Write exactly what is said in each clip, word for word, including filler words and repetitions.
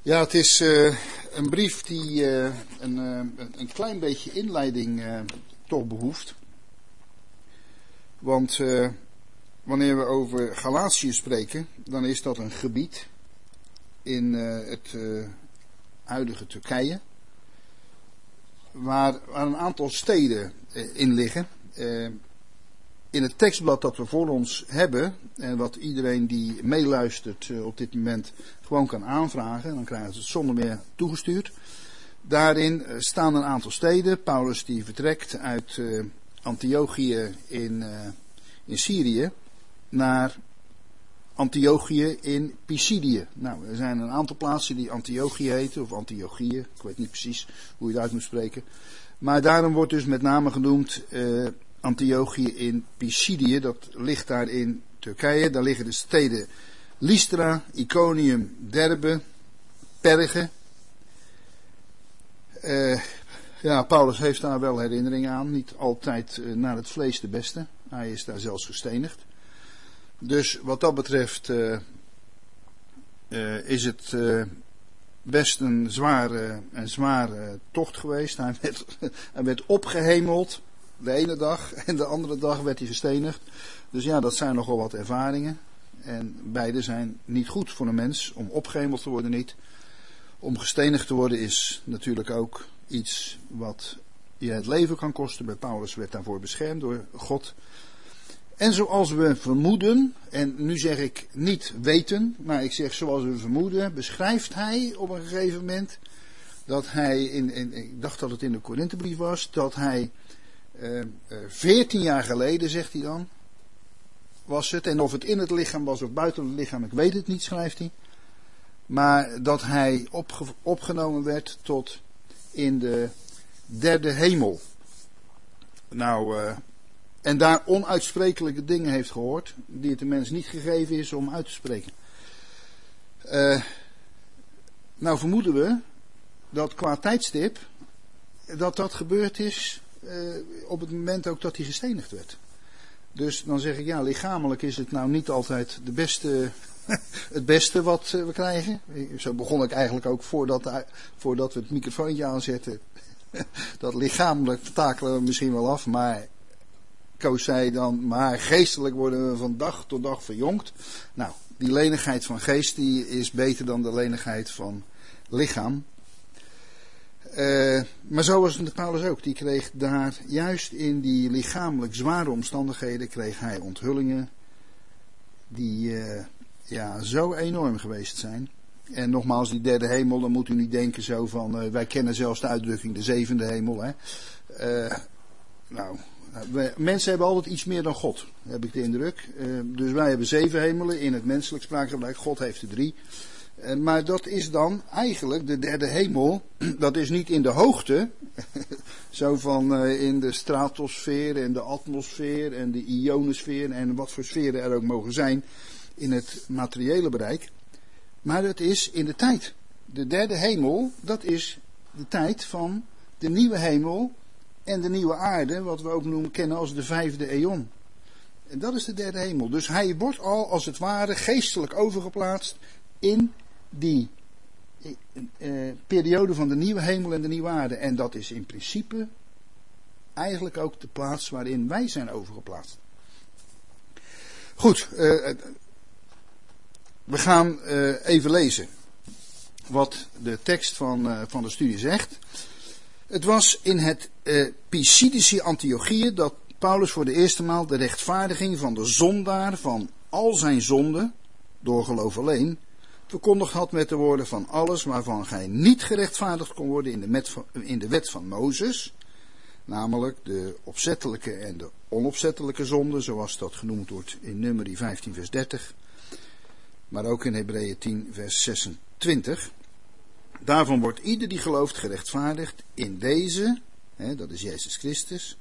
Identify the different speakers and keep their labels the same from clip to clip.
Speaker 1: Ja, het is uh, een brief die uh, een, uh, een klein beetje inleiding uh, toch behoeft. Want uh, wanneer we over Galatië spreken, dan is dat een gebied in uh, het uh, huidige Turkije. Waar, waar een aantal steden uh, in liggen. Uh, in het tekstblad dat we voor ons hebben, en wat iedereen die meeluistert uh, op dit moment gewoon kan aanvragen, dan krijgen ze het zonder meer toegestuurd. Daarin uh, staan een aantal steden. Paulus die vertrekt uit uh, Antiochië in, uh, in Syrië naar Antiochië in Pisidië. Nou, er zijn een aantal plaatsen die Antiochië heten, of Antiochië, ik weet niet precies hoe je het uit moet spreken. Maar daarom wordt dus met name genoemd uh, Antiochië in Pisidië, dat ligt daar in Turkije. Daar liggen de steden Lystra, Iconium, Derbe, Perge. Uh, ja, Paulus heeft daar wel herinneringen aan. Niet altijd uh, naar het vlees de beste. Hij is daar zelfs gestenigd. Dus wat dat betreft uh, uh, is het uh, best een zware, een zware tocht geweest. Hij werd, hij werd opgehemeld de ene dag en de andere dag werd hij gestenigd. Dus ja, dat zijn nogal wat ervaringen. En beide zijn niet goed voor een mens. Om opgehemeld te worden niet. Om gestenigd te worden is natuurlijk ook iets wat je het leven kan kosten. Bij Paulus werd daarvoor beschermd door God. En zoals we vermoeden, en nu zeg ik niet weten, maar ik zeg zoals we vermoeden, beschrijft hij op een gegeven moment dat hij, in, in, ik dacht dat het in de Korinthebrief was, dat hij veertien uh, uh, jaar geleden, zegt hij dan, was het, en of het in het lichaam was of buiten het lichaam, ik weet het niet, schrijft hij, maar dat hij opge- opgenomen werd tot in de derde hemel. Nou, uh, en daar onuitsprekelijke dingen heeft gehoord, die het de mens niet gegeven is om uit te spreken. Uh, nou vermoeden we dat qua tijdstip, dat dat gebeurd is uh, op het moment ook dat hij gestenigd werd. Dus dan zeg ik, ja, lichamelijk is het nou niet altijd de beste, het beste wat uh, we krijgen. Zo begon ik eigenlijk ook voordat, uh, voordat we het microfoontje aanzetten. Dat lichamelijk takelen we misschien wel af, maar Koos zei dan, maar geestelijk worden we van dag tot dag verjongd. Nou, die lenigheid van geest die is beter dan de lenigheid van lichaam. Uh, maar zo was het met Paulus ook. Die kreeg daar, juist in die lichamelijk zware omstandigheden, kreeg hij onthullingen die uh, ja, zo enorm geweest zijn. En nogmaals, die derde hemel, dan moet u niet denken zo van, uh, wij kennen zelfs de uitdrukking de zevende hemel. Hè. Uh, nou, we, mensen hebben altijd iets meer dan God, heb ik de indruk. Uh, dus wij hebben zeven hemelen in het menselijk spraakgebruik. God heeft er drie. Uh, maar dat is dan eigenlijk de derde hemel. Dat is niet in de hoogte. Zo van uh, in de stratosfeer en de atmosfeer en de ionosfeer en wat voor sferen er ook mogen zijn in het materiële bereik. Maar dat is in de tijd. De derde hemel, dat is de tijd van de nieuwe hemel en de nieuwe aarde, wat we ook noemen, kennen als de vijfde eon. En dat is de derde hemel. Dus hij wordt al als het ware geestelijk overgeplaatst in die uh, periode van de nieuwe hemel en de nieuwe aarde. En dat is in principe eigenlijk ook de plaats waarin wij zijn overgeplaatst. Goed, uh, we gaan uh, even lezen wat de tekst van, uh, van de studie zegt. Het was in het uh, Pisidische Antiochië dat Paulus voor de eerste maal de rechtvaardiging van de zondaar van al zijn zonden, door geloof alleen, verkondigd had met de woorden van alles waarvan gij niet gerechtvaardigd kon worden in de, met van, in de wet van Mozes, namelijk de opzettelijke en de onopzettelijke zonden, zoals dat genoemd wordt in Numeri vijftien vers dertig, maar ook in Hebreeën tien vers zesentwintig. Daarvan wordt ieder die gelooft gerechtvaardigd in deze, hè, dat is Jezus Christus.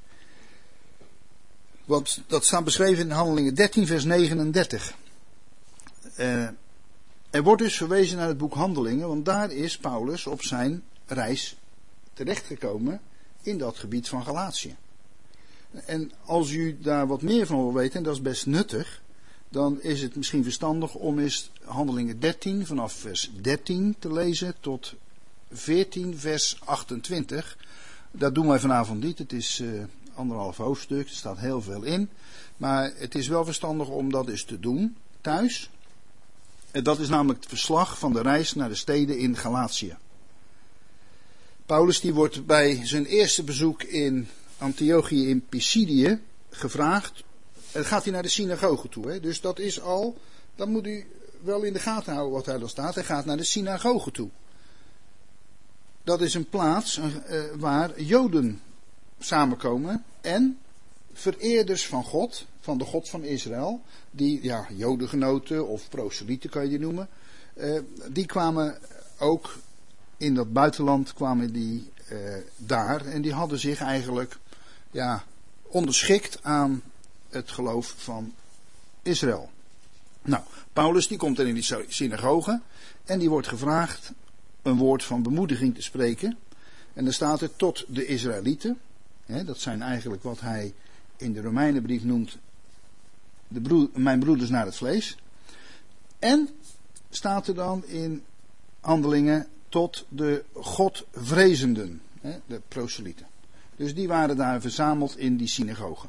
Speaker 1: Want dat staat beschreven in Handelingen dertien vers negenendertig. Uh, er wordt dus verwezen naar het boek Handelingen, want daar is Paulus op zijn reis terechtgekomen in dat gebied van Galatië. En als u daar wat meer van wil weten, en dat is best nuttig, dan is het misschien verstandig om eens Handelingen dertien vanaf vers dertien te lezen tot veertien vers achtentwintig. Dat doen wij vanavond niet. Het is uh, anderhalf hoofdstuk. Er staat heel veel in. Maar het is wel verstandig om dat eens te doen thuis. En dat is namelijk het verslag van de reis naar de steden in Galatië. Paulus die wordt bij zijn eerste bezoek in Antiochië in Pisidië gevraagd. En gaat hij naar de synagoge toe. Hè? Dus dat is al, dan moet u wel in de gaten houden wat hij dan staat. Hij gaat naar de synagoge toe. Dat is een plaats uh, waar Joden samenkomen en vereerders van God, van de God van Israël, die, ja, Jodengenoten of proselieten kan je die noemen, uh, die kwamen ook in dat buitenland, kwamen die uh, daar en die hadden zich eigenlijk, ja, onderschikt aan het geloof van Israël. Nou, Paulus die komt er in die synagoge en die wordt gevraagd een woord van bemoediging te spreken. En dan staat er tot de Israëlieten. Hè, dat zijn eigenlijk wat hij in de Romeinenbrief noemt de broer, mijn broeders naar het vlees. En staat er dan in Handelingen tot de Godvrezenden, hè, de proselieten. Dus die waren daar verzameld in die synagoge.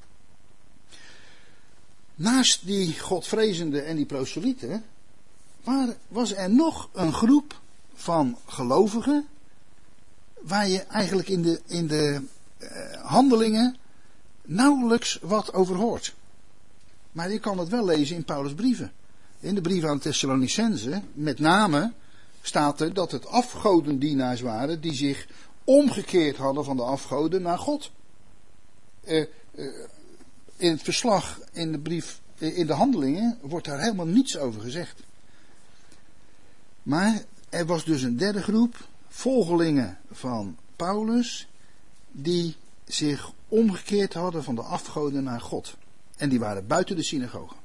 Speaker 1: Naast die Godvrezenden en die proselieten waar, was er nog een groep van gelovigen waar je eigenlijk in de, in de uh, handelingen nauwelijks wat over hoort. Maar je kan het wel lezen in Paulus' brieven. In de brief aan de Thessalonicenzen, met name, staat er dat het afgodendienaars waren die zich omgekeerd hadden van de afgoden naar God. Uh, uh, in het verslag, in de brief, uh, in de handelingen, wordt daar helemaal niets over gezegd. Maar er was dus een derde groep, volgelingen van Paulus, die zich omgekeerd hadden van de afgoden naar God. En die waren buiten de synagoge.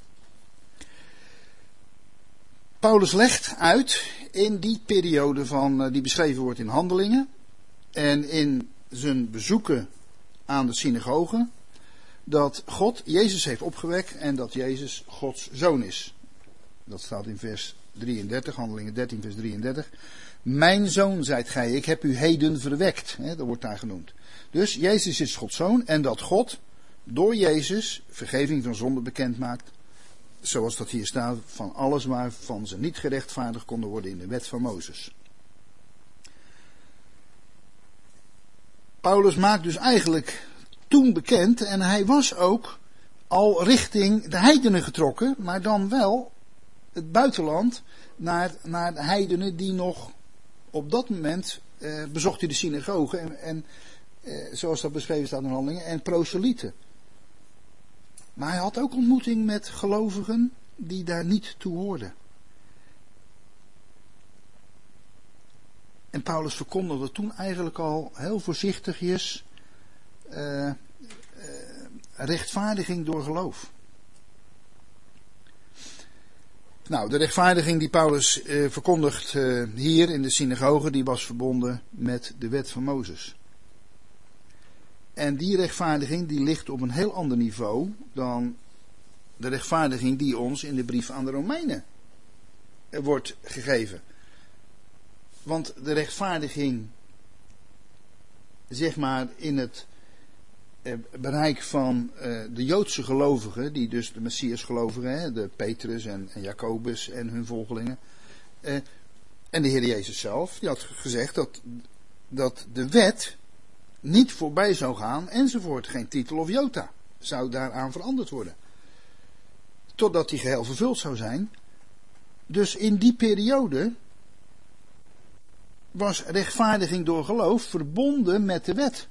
Speaker 1: Paulus legt uit in die periode van, die beschreven wordt in Handelingen en in zijn bezoeken aan de synagoge, dat God Jezus heeft opgewekt en dat Jezus Gods zoon is. Dat staat in vers drieëndertig, Handelingen dertien vers drieëndertig. Mijn zoon zijt gij, ik heb u heden verwekt. Hè, dat wordt daar genoemd. Dus Jezus is Gods zoon en dat God door Jezus vergeving van zonde bekend maakt. Zoals dat hier staat, van alles waarvan ze niet gerechtvaardigd konden worden in de wet van Mozes. Paulus maakt dus eigenlijk toen bekend en hij was ook al richting de heidenen getrokken, maar dan wel het buitenland naar, naar de heidenen die nog op dat moment eh, bezocht hij de synagoge en, en eh, zoals dat beschreven staat in Handelingen en proselieten. Maar hij had ook ontmoeting met gelovigen die daar niet toe hoorden. En Paulus verkondigde toen eigenlijk al heel voorzichtigjes uh, uh, rechtvaardiging door geloof. Nou, de rechtvaardiging die Paulus uh, verkondigt uh, hier in de synagoge, die was verbonden met de wet van Mozes. En die rechtvaardiging die ligt op een heel ander niveau dan de rechtvaardiging die ons in de brief aan de Romeinen wordt gegeven. Want de rechtvaardiging, zeg maar, in het bereik van de Joodse gelovigen, die dus de Messias gelovigen, de Petrus en, en Jacobus en hun volgelingen, en de Heer Jezus zelf, die had gezegd dat, dat de wet niet voorbij zou gaan, enzovoort. Geen titel of jota zou daaraan veranderd worden. Totdat die geheel vervuld zou zijn. Dus in die periode was rechtvaardiging door geloof verbonden met de wet.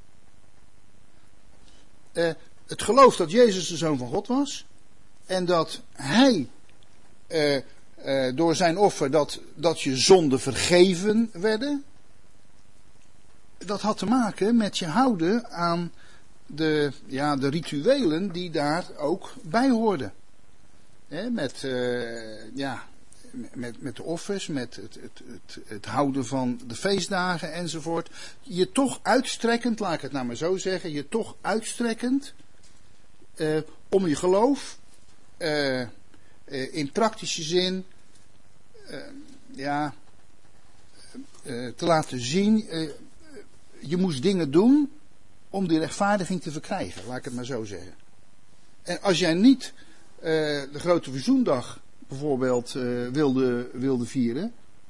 Speaker 1: Uh, het geloof dat Jezus de Zoon van God was. En dat Hij uh, uh, door zijn offer dat, dat je zonden vergeven werden. Dat had te maken met je houden aan de, ja, de rituelen die daar ook bij hoorden. He, met, uh, ja, met, met de offers, met het, het, het, het houden van de feestdagen enzovoort. Je toch uitstrekkend, laat ik het nou maar zo zeggen, je toch uitstrekkend uh, om je geloof uh, uh, in praktische zin uh, ja, uh, te laten zien. Uh, je moest dingen doen om die rechtvaardiging te verkrijgen, laat ik het maar zo zeggen. En als jij niet uh, de grote verzoendag bijvoorbeeld uh, wilde, wilde vieren,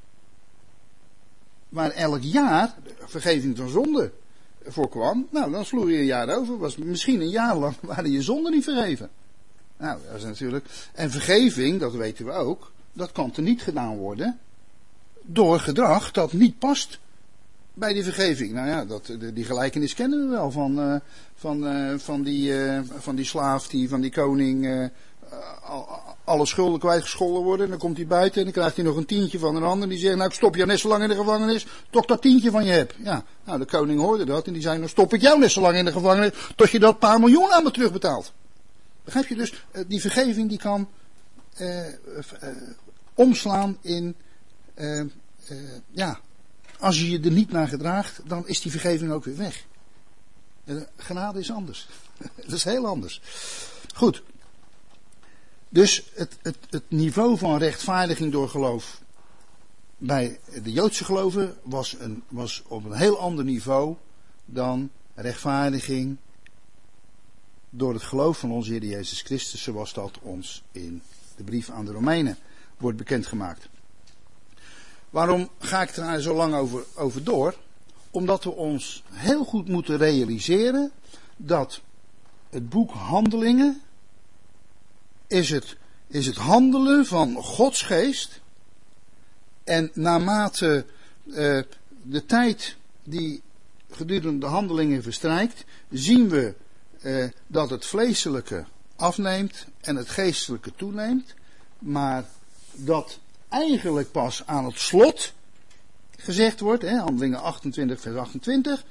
Speaker 1: waar elk jaar vergeving van zonde voorkwam, nou dan sloeg je een jaar over, was misschien een jaar lang waren je zonden niet vergeven. Nou, dat is natuurlijk. En vergeving, dat weten we ook, dat kan er niet gedaan worden door gedrag dat niet past bij die vergeving. Nou ja, dat, die gelijkenis kennen we wel van, uh, van, uh, van, die, uh, van die slaaf die van die koning uh, alle schulden kwijtgescholden worden. En dan komt hij buiten en dan krijgt hij nog een tientje van een ander. Die zegt, nou ik stop jou net zo lang in de gevangenis tot ik dat tientje van je heb. Ja, nou de koning hoorde dat en die zei, nou stop ik jou net zo lang in de gevangenis tot je dat paar miljoen aan me terugbetaalt. Begrijp je dus, die vergeving die kan uh, uh, omslaan in, uh, uh, ja, als je je er niet naar gedraagt, dan is die vergeving ook weer weg. De genade is anders. Dat is heel anders. Goed. Dus het, het, het niveau van rechtvaardiging door geloof bij de Joodse geloven was, een, was op een heel ander niveau dan rechtvaardiging door het geloof van onze Heer Jezus Christus, zoals dat ons in de brief aan de Romeinen wordt bekendgemaakt. Waarom ga ik er zo lang over, over door? Omdat we ons heel goed moeten realiseren dat het boek Handelingen is het, is het handelen van Gods geest. En naarmate uh, de tijd die gedurende de handelingen verstrijkt, zien we uh, dat het vleeselijke afneemt en het geestelijke toeneemt. Maar dat eigenlijk pas aan het slot gezegd wordt, hè, Handelingen achtentwintig vers achtentwintig,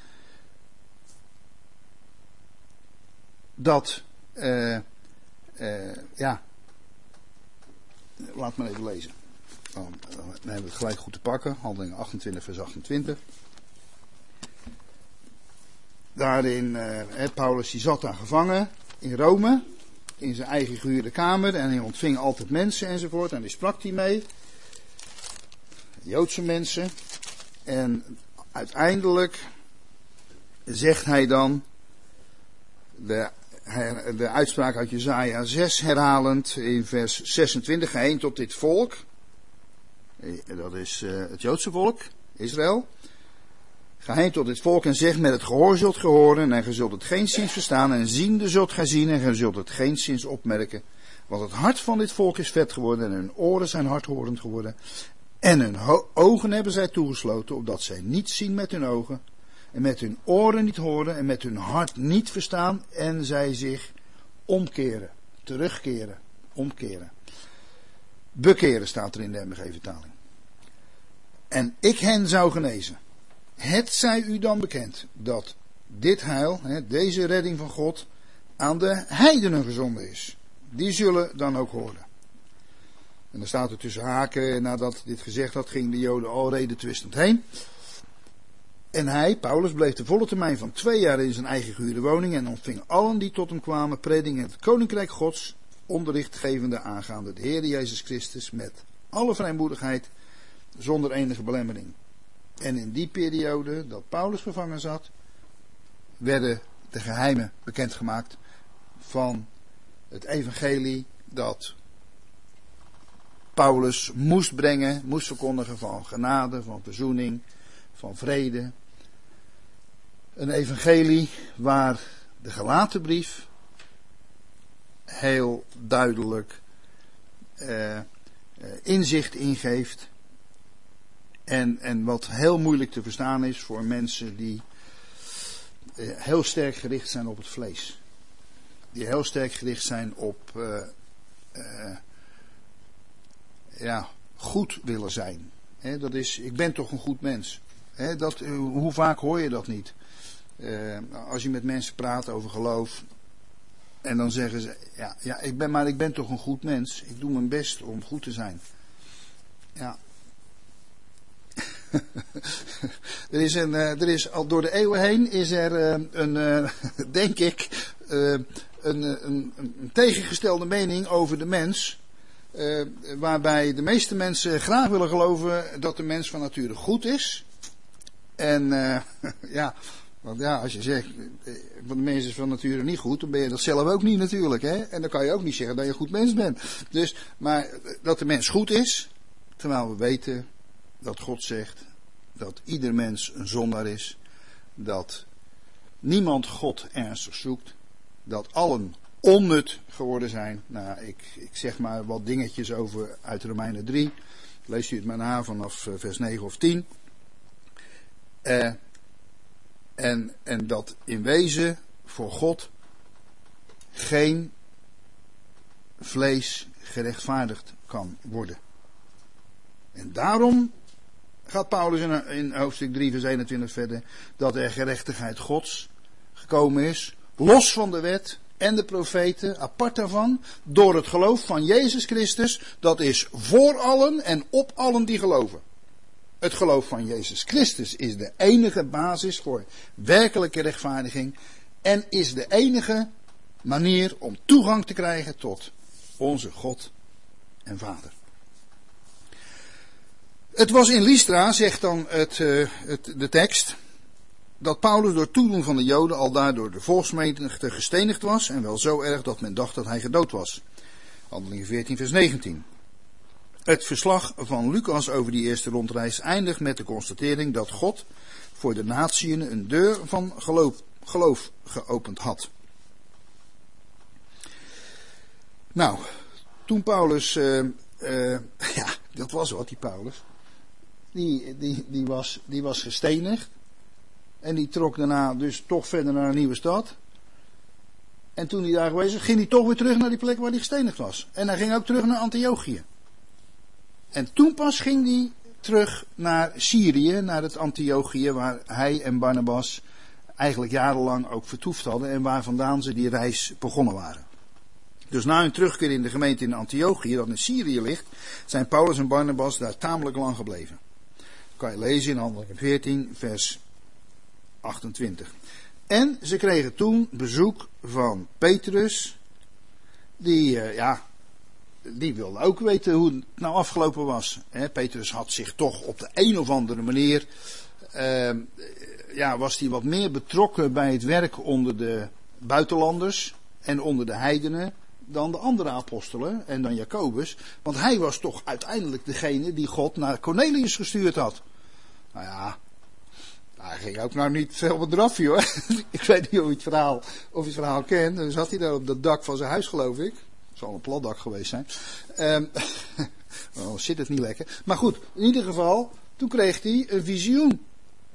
Speaker 1: dat, uh, uh, ja, laat maar even lezen. Dan, dan hebben we het gelijk goed te pakken, Handelingen achtentwintig vers achtentwintig. Daarin, uh, Paulus die zat daar gevangen in Rome, in zijn eigen gehuurde kamer en hij ontving altijd mensen enzovoort en die sprak hij mee. Joodse mensen. En uiteindelijk zegt hij dan de, de uitspraak uit Jesaja zes herhalend in vers zesentwintig. Ga heen tot dit volk. Dat is uh, het Joodse volk, Israël. Ga heen tot dit volk en zeg met het gehoor zult ge horen en ge zult het geenszins verstaan en ziende zult gij zien en ge zult het geenszins opmerken. Want het hart van dit volk is vet geworden en hun oren zijn hardhorend geworden. En hun ho- ogen hebben zij toegesloten, opdat zij niet zien met hun ogen, en met hun oren niet horen, en met hun hart niet verstaan, en zij zich omkeren, terugkeren, omkeren. Bekeren staat er in de M G vertaling. En ik hen zou genezen. Het zij u dan bekend, dat dit heil, deze redding van God, aan de heidenen gezonden is. Die zullen dan ook horen. En dan staat er tussen haken, nadat dit gezegd had, ging de Joden al reden twistend heen. En hij, Paulus, bleef de volle termijn van twee jaar in zijn eigen gehuurde woning en ontving allen die tot hem kwamen, predingen het koninkrijk Gods, onderricht gevende aangaande de Heer Jezus Christus met alle vrijmoedigheid, zonder enige belemmering. En in die periode dat Paulus gevangen zat, werden de geheimen bekendgemaakt van het evangelie dat Paulus moest brengen, moest verkondigen van genade, van verzoening, van vrede. Een evangelie waar de Galatenbrief heel duidelijk uh, uh, inzicht in geeft. En, en wat heel moeilijk te verstaan is voor mensen die uh, heel sterk gericht zijn op het vlees. Die heel sterk gericht zijn op uh, uh, ja, goed willen zijn. He, dat is, ik ben toch een goed mens. He, dat, uh, hoe vaak hoor je dat niet? Uh, als je met mensen praat over geloof. En dan zeggen ze, ja, ja ik ben, maar ik ben toch een goed mens. Ik doe mijn best om goed te zijn. Ja. er is een, uh, er is al door de eeuwen heen is er uh, een, uh, denk ik, uh, een, een, een tegengestelde mening over de mens. Uh, waarbij de meeste mensen graag willen geloven dat de mens van nature goed is. En uh, ja, want ja, als je zegt, van de mens is van nature niet goed, dan ben je dat zelf ook niet natuurlijk. Hè? En dan kan je ook niet zeggen dat je een goed mens bent. Dus, maar dat de mens goed is, terwijl we weten dat God zegt dat ieder mens een zondaar is. Dat niemand God ernstig zoekt. Dat allen onnut geworden zijn. Nou, ik, ik zeg maar wat dingetjes over uit Romeinen drie. Leest u het maar na vanaf vers negen of tien. Uh, en, en dat in wezen voor God geen vlees gerechtvaardigd kan worden. En daarom gaat Paulus in, in hoofdstuk drie vers eenentwintig verder, dat er gerechtigheid Gods gekomen is, los van de wet en de profeten, apart daarvan, door het geloof van Jezus Christus, dat is voor allen en op allen die geloven. Het geloof van Jezus Christus is de enige basis voor werkelijke rechtvaardiging en is de enige manier om toegang te krijgen tot onze God en Vader. Het was in Lystra, zegt dan het, uh, het, de tekst, dat Paulus door toedoen van de Joden al daardoor de volksmenigte gestenigd was en wel zo erg dat men dacht dat hij gedood was. Handelingen veertien vers negentien. Het verslag van Lucas over die eerste rondreis eindigt met de constatering dat God voor de natieën een deur van geloof, geloof geopend had. Nou, toen Paulus, uh, uh, ja, dat was wat die Paulus, die, die, die, was, die was gestenigd en die trok daarna dus toch verder naar een nieuwe stad. En toen hij daar geweest was, ging hij toch weer terug naar die plek waar hij gestenigd was. En hij ging ook terug naar Antiochië. En toen pas ging hij terug naar Syrië, naar het Antiochië, waar hij en Barnabas eigenlijk jarenlang ook vertoefd hadden en waar vandaan ze die reis begonnen waren. Dus na hun terugkeer in de gemeente in Antiochië, dat in Syrië ligt, zijn Paulus en Barnabas daar tamelijk lang gebleven. Dat kan je lezen in Handelingen veertien, vers achtentwintig. En ze kregen toen bezoek van Petrus, die, uh, ja... Die wilde ook weten hoe het nou afgelopen was. He, Petrus had zich toch op de een of andere manier, uh, ja, was hij wat meer betrokken bij het werk onder de buitenlanders en onder de heidenen dan de andere apostelen en dan Jacobus. Want hij was toch uiteindelijk degene die God naar Cornelius gestuurd had. Nou ja, hij ging ook nou niet veel wat eraf, joh. Ik weet niet of je het verhaal, of je het verhaal kent. Dan zat hij daar op dat dak van zijn huis, geloof ik. Het zal een platdak geweest zijn. Um, oh, zit het niet lekker. Maar goed, in ieder geval, toen kreeg hij een visioen.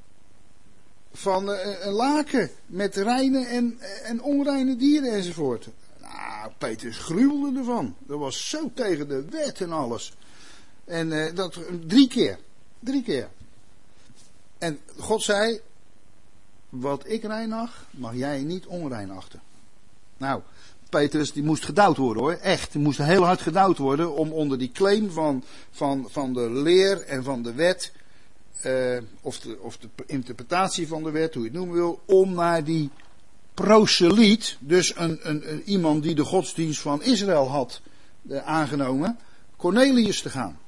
Speaker 1: Van uh, een laken met reine en, en onreine dieren enzovoort. Nou, Petrus gruwelde ervan. Dat was zo tegen de wet en alles. En uh, dat drie keer. Drie keer. En God zei, wat ik rein acht, mag jij niet onrein achten. Nou, Petrus die moest gedouwd worden hoor, echt. Die moest heel hard gedouwd worden om onder die claim van, van, van de leer en van de wet, uh, of, de, of de interpretatie van de wet, hoe je het noemen wil, om naar die proseliet, dus een, een, een, iemand die de godsdienst van Israël had uh, aangenomen, Cornelius te gaan.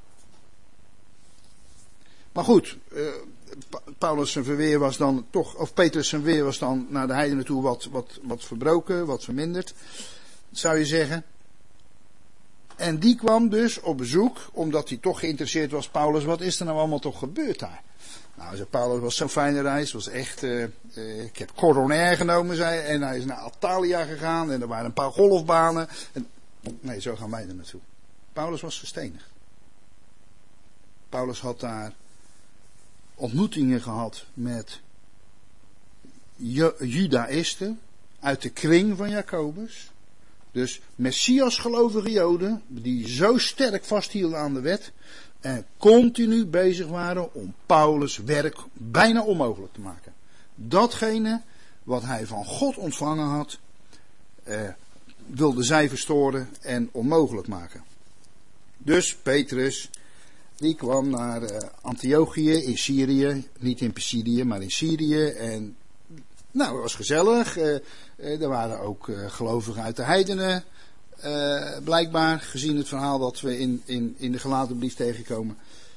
Speaker 1: Maar goed, uh, Paulus zijn verweer was dan toch, of Petrus zijn verweer was dan naar de heidenen toe wat, wat, wat verbroken, wat verminderd, zou je zeggen. En die kwam dus op bezoek, omdat hij toch geïnteresseerd was, Paulus, wat is er nou allemaal toch gebeurd daar? Nou, zei Paulus, was zo'n fijne reis, was echt, uh, uh, ik heb coronair genomen, zei hij, en hij is naar Attalia gegaan, en er waren een paar golfbanen. En, nee, zo gaan wij er naartoe. Paulus was gestenigd. Paulus had daar ontmoetingen gehad met Judaïsten uit de kring van Jacobus. Dus Messias-gelovige Joden die zo sterk vasthielden aan de wet en continu bezig waren om Paulus' werk bijna onmogelijk te maken. Datgene wat hij van God ontvangen had, eh, wilden zij verstoren en onmogelijk maken. Dus Petrus, die kwam naar uh, Antiochië in Syrië, niet in Pisidië, maar in Syrië. En Nou, het was gezellig. Uh, uh, er waren ook uh, gelovigen uit de heidenen. Uh, blijkbaar, gezien het verhaal dat we in, in, in de Galatenbrief tegenkomen.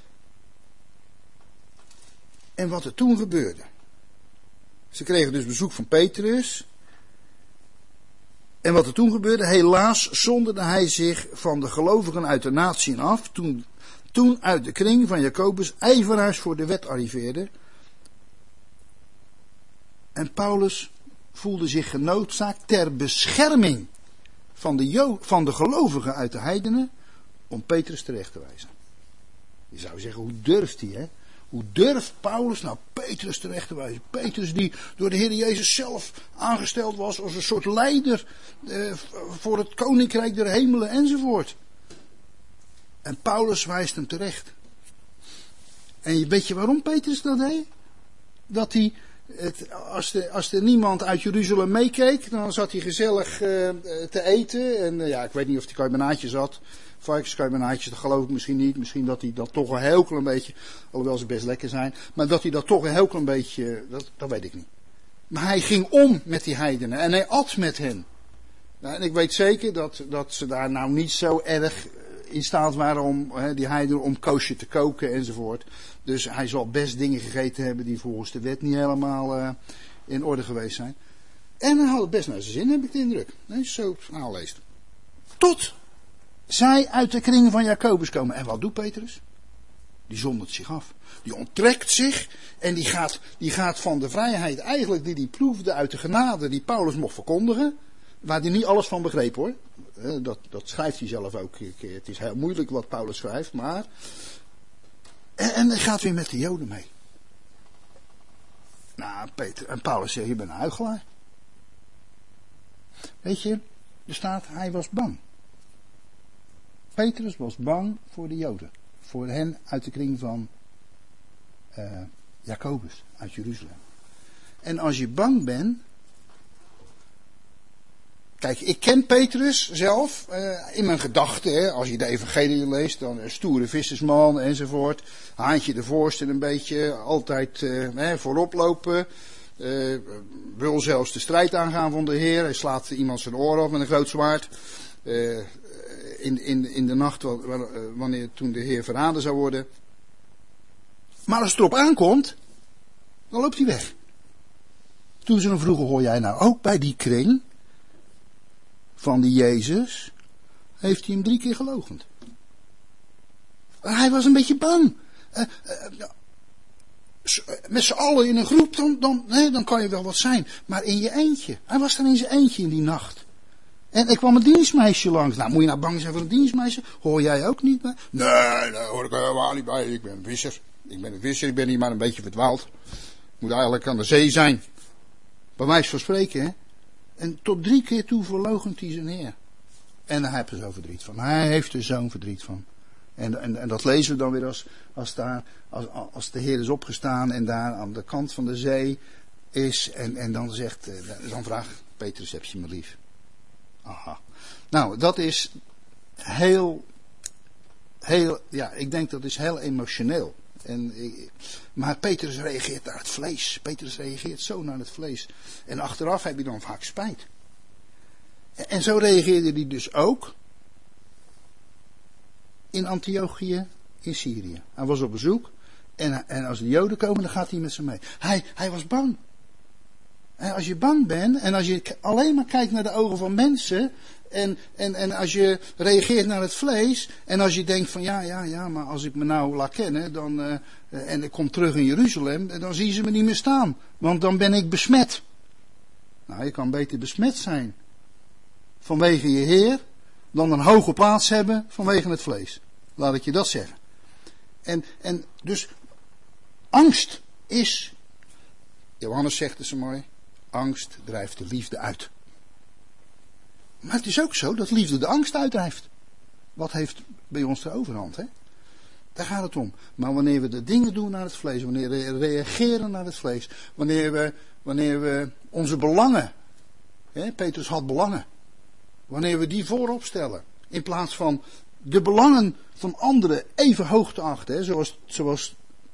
Speaker 1: En wat er toen gebeurde. Ze kregen dus bezoek van Petrus. En wat er toen gebeurde, helaas zonderde hij zich van de gelovigen uit de natieën af. Toen, toen uit de kring van Jacobus ijveraars voor de wet arriveerden. En Paulus voelde zich genoodzaakt ter bescherming van de, Jo- van de gelovigen uit de heidenen om Petrus terecht te wijzen. Je zou zeggen, hoe durft hij, hè? Hoe durft Paulus nou Petrus terecht te wijzen? Petrus die door de Heer Jezus zelf aangesteld was als een soort leider eh, voor het koninkrijk der hemelen enzovoort. En Paulus wijst hem terecht. En weet je waarom Petrus dat deed? Dat hij, het, als, er, als er niemand uit Jeruzalem meekeek, dan zat hij gezellig uh, te eten. En uh, ja, ik weet niet of hij karbonaatjes had. Varkenskarbonaatjes, dat geloof ik misschien niet. Misschien dat hij dat toch een heel klein beetje, alhoewel ze best lekker zijn, maar dat hij dat toch een heel klein beetje, dat, dat weet ik niet. Maar hij ging om met die heidenen en hij at met hen. Nou, en ik weet zeker dat, dat ze daar nou niet zo erg in staat waren om, hè, die heidenen, om koosje te koken enzovoort. Dus hij zal best dingen gegeten hebben die volgens de wet niet helemaal uh, in orde geweest zijn. En hij had het best naar zijn zin, heb ik de indruk. Nee, zo het verhaal leest. Tot zij uit de kring van Jacobus komen. En wat doet Petrus? Die zondert zich af. Die onttrekt zich. En die gaat, die gaat van de vrijheid eigenlijk die hij proefde uit de genade die Paulus mocht verkondigen. Waar hij niet alles van begreep hoor. Dat, dat schrijft hij zelf ook. Het is heel moeilijk wat Paulus schrijft. Maar. En, en hij gaat weer met de Joden mee. Nou, Peter, en Paulus zegt, je bent een huichelaar. Weet je, er staat, hij was bang. Petrus was bang voor de Joden. Voor hen uit de kring van uh, Jacobus, uit Jeruzalem. En als je bang bent. Kijk, ik ken Petrus zelf uh, in mijn gedachten. Als je de evangelie leest, dan een stoere vissersman enzovoort. Haantje de voorste een beetje, altijd uh, hè, voorop lopen. Uh, wil zelfs de strijd aangaan van de Heer. Hij slaat iemand zijn oor af met een groot zwaard. Uh, in, in, in de nacht wanneer toen de Heer verraden zou worden. Maar als het erop aankomt, dan loopt hij weg. Toen ze hem vroegen, hoor jij nou ook bij die kring van die Jezus? Heeft hij hem drie keer geloochend. Hij was een beetje bang. Uh, uh, met z'n allen in een groep, dan, dan, nee, dan kan je wel wat zijn. Maar in je eentje. Hij was dan in zijn eentje in die nacht. En er kwam een dienstmeisje langs. Nou, moet je nou bang zijn voor een dienstmeisje? Hoor jij ook niet bij? Nee, daar hoor ik helemaal niet bij. Ik ben een visser. Ik ben een visser, ik ben hier maar een beetje verdwaald. Ik moet eigenlijk aan de zee zijn. Bij wijze van spreken, hè. En tot drie keer toe verloochent hij zijn Heer. En daar heeft hij zo verdriet van. Hij heeft er zo'n verdriet van. En, en, en dat lezen we dan weer als, als, daar, als, als de Heer is opgestaan en daar aan de kant van de zee is. En, en dan zegt, dan vraagt Petrus, heb je me lief? Aha. Nou, dat is heel, heel, ja, ik denk dat is heel emotioneel. En, maar Petrus reageert naar het vlees. Petrus reageert zo naar het vlees. En achteraf heb je dan vaak spijt. En zo reageerde hij dus ook in Antiochië in Syrië. Hij was op bezoek. En, en als de Joden komen, dan gaat hij met ze mee. Hij, hij was bang. En als je bang bent en als je alleen maar kijkt naar de ogen van mensen en, en, en als je reageert naar het vlees en als je denkt van ja, ja, ja, maar als ik me nou laat kennen dan, uh, en ik kom terug in Jeruzalem, dan zien ze me niet meer staan, want dan ben ik besmet. Nou, je kan beter besmet zijn vanwege je Heer dan een hoge plaats hebben vanwege het vlees. Laat ik je dat zeggen. En, en dus angst is, Johannes zegt het zo mooi, angst drijft de liefde uit. Maar het is ook zo dat liefde de angst uitdrijft. Wat heeft bij ons de overhand, hè? Daar gaat het om. Maar wanneer we de dingen doen naar het vlees, wanneer we reageren naar het vlees, wanneer we, wanneer we onze belangen, hè, Petrus had belangen, wanneer we die voorop stellen, in plaats van de belangen van anderen even hoog te achten, hè, zoals, zoals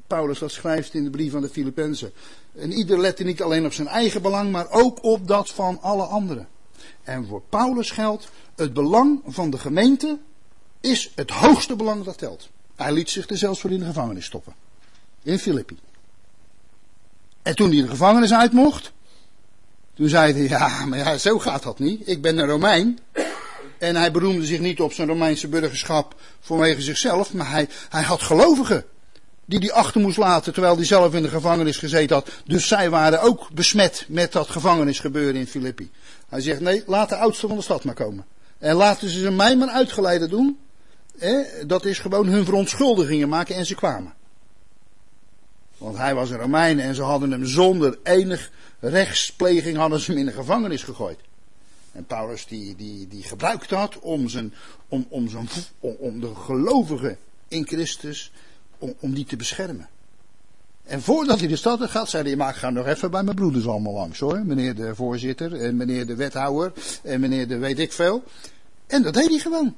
Speaker 1: Paulus dat schrijft in de brief aan de Filippenzen. En ieder lette niet alleen op zijn eigen belang, maar ook op dat van alle anderen. En voor Paulus geldt, het belang van de gemeente is het hoogste belang dat telt. Hij liet zich er zelfs voor in de gevangenis stoppen. In Filippi. En toen hij de gevangenis uit mocht, toen zei hij, ja, maar ja, zo gaat dat niet. Ik ben een Romein. En hij beroemde zich niet op zijn Romeinse burgerschap vanwege zichzelf, maar hij, hij had gelovigen die hij achter moest laten terwijl hij zelf in de gevangenis gezeten had. Dus zij waren ook besmet met dat gevangenisgebeuren in Filippi. Hij zegt, nee, laat de oudste van de stad maar komen. En laten ze mij maar uitgeleide doen. Eh, dat is gewoon hun verontschuldigingen maken en ze kwamen. Want hij was een Romein en ze hadden hem zonder enig rechtspleging hadden ze hem in de gevangenis gegooid. En Paulus die, die, die gebruikt dat om, zijn, om, om, zijn, om, om de gelovigen in Christus, om, om die te beschermen. En voordat hij de stad in gaat, zei hij, maar ik ga nog even bij mijn broeders allemaal langs hoor. Meneer de voorzitter en meneer de wethouder en meneer de weet ik veel. En dat deed hij gewoon.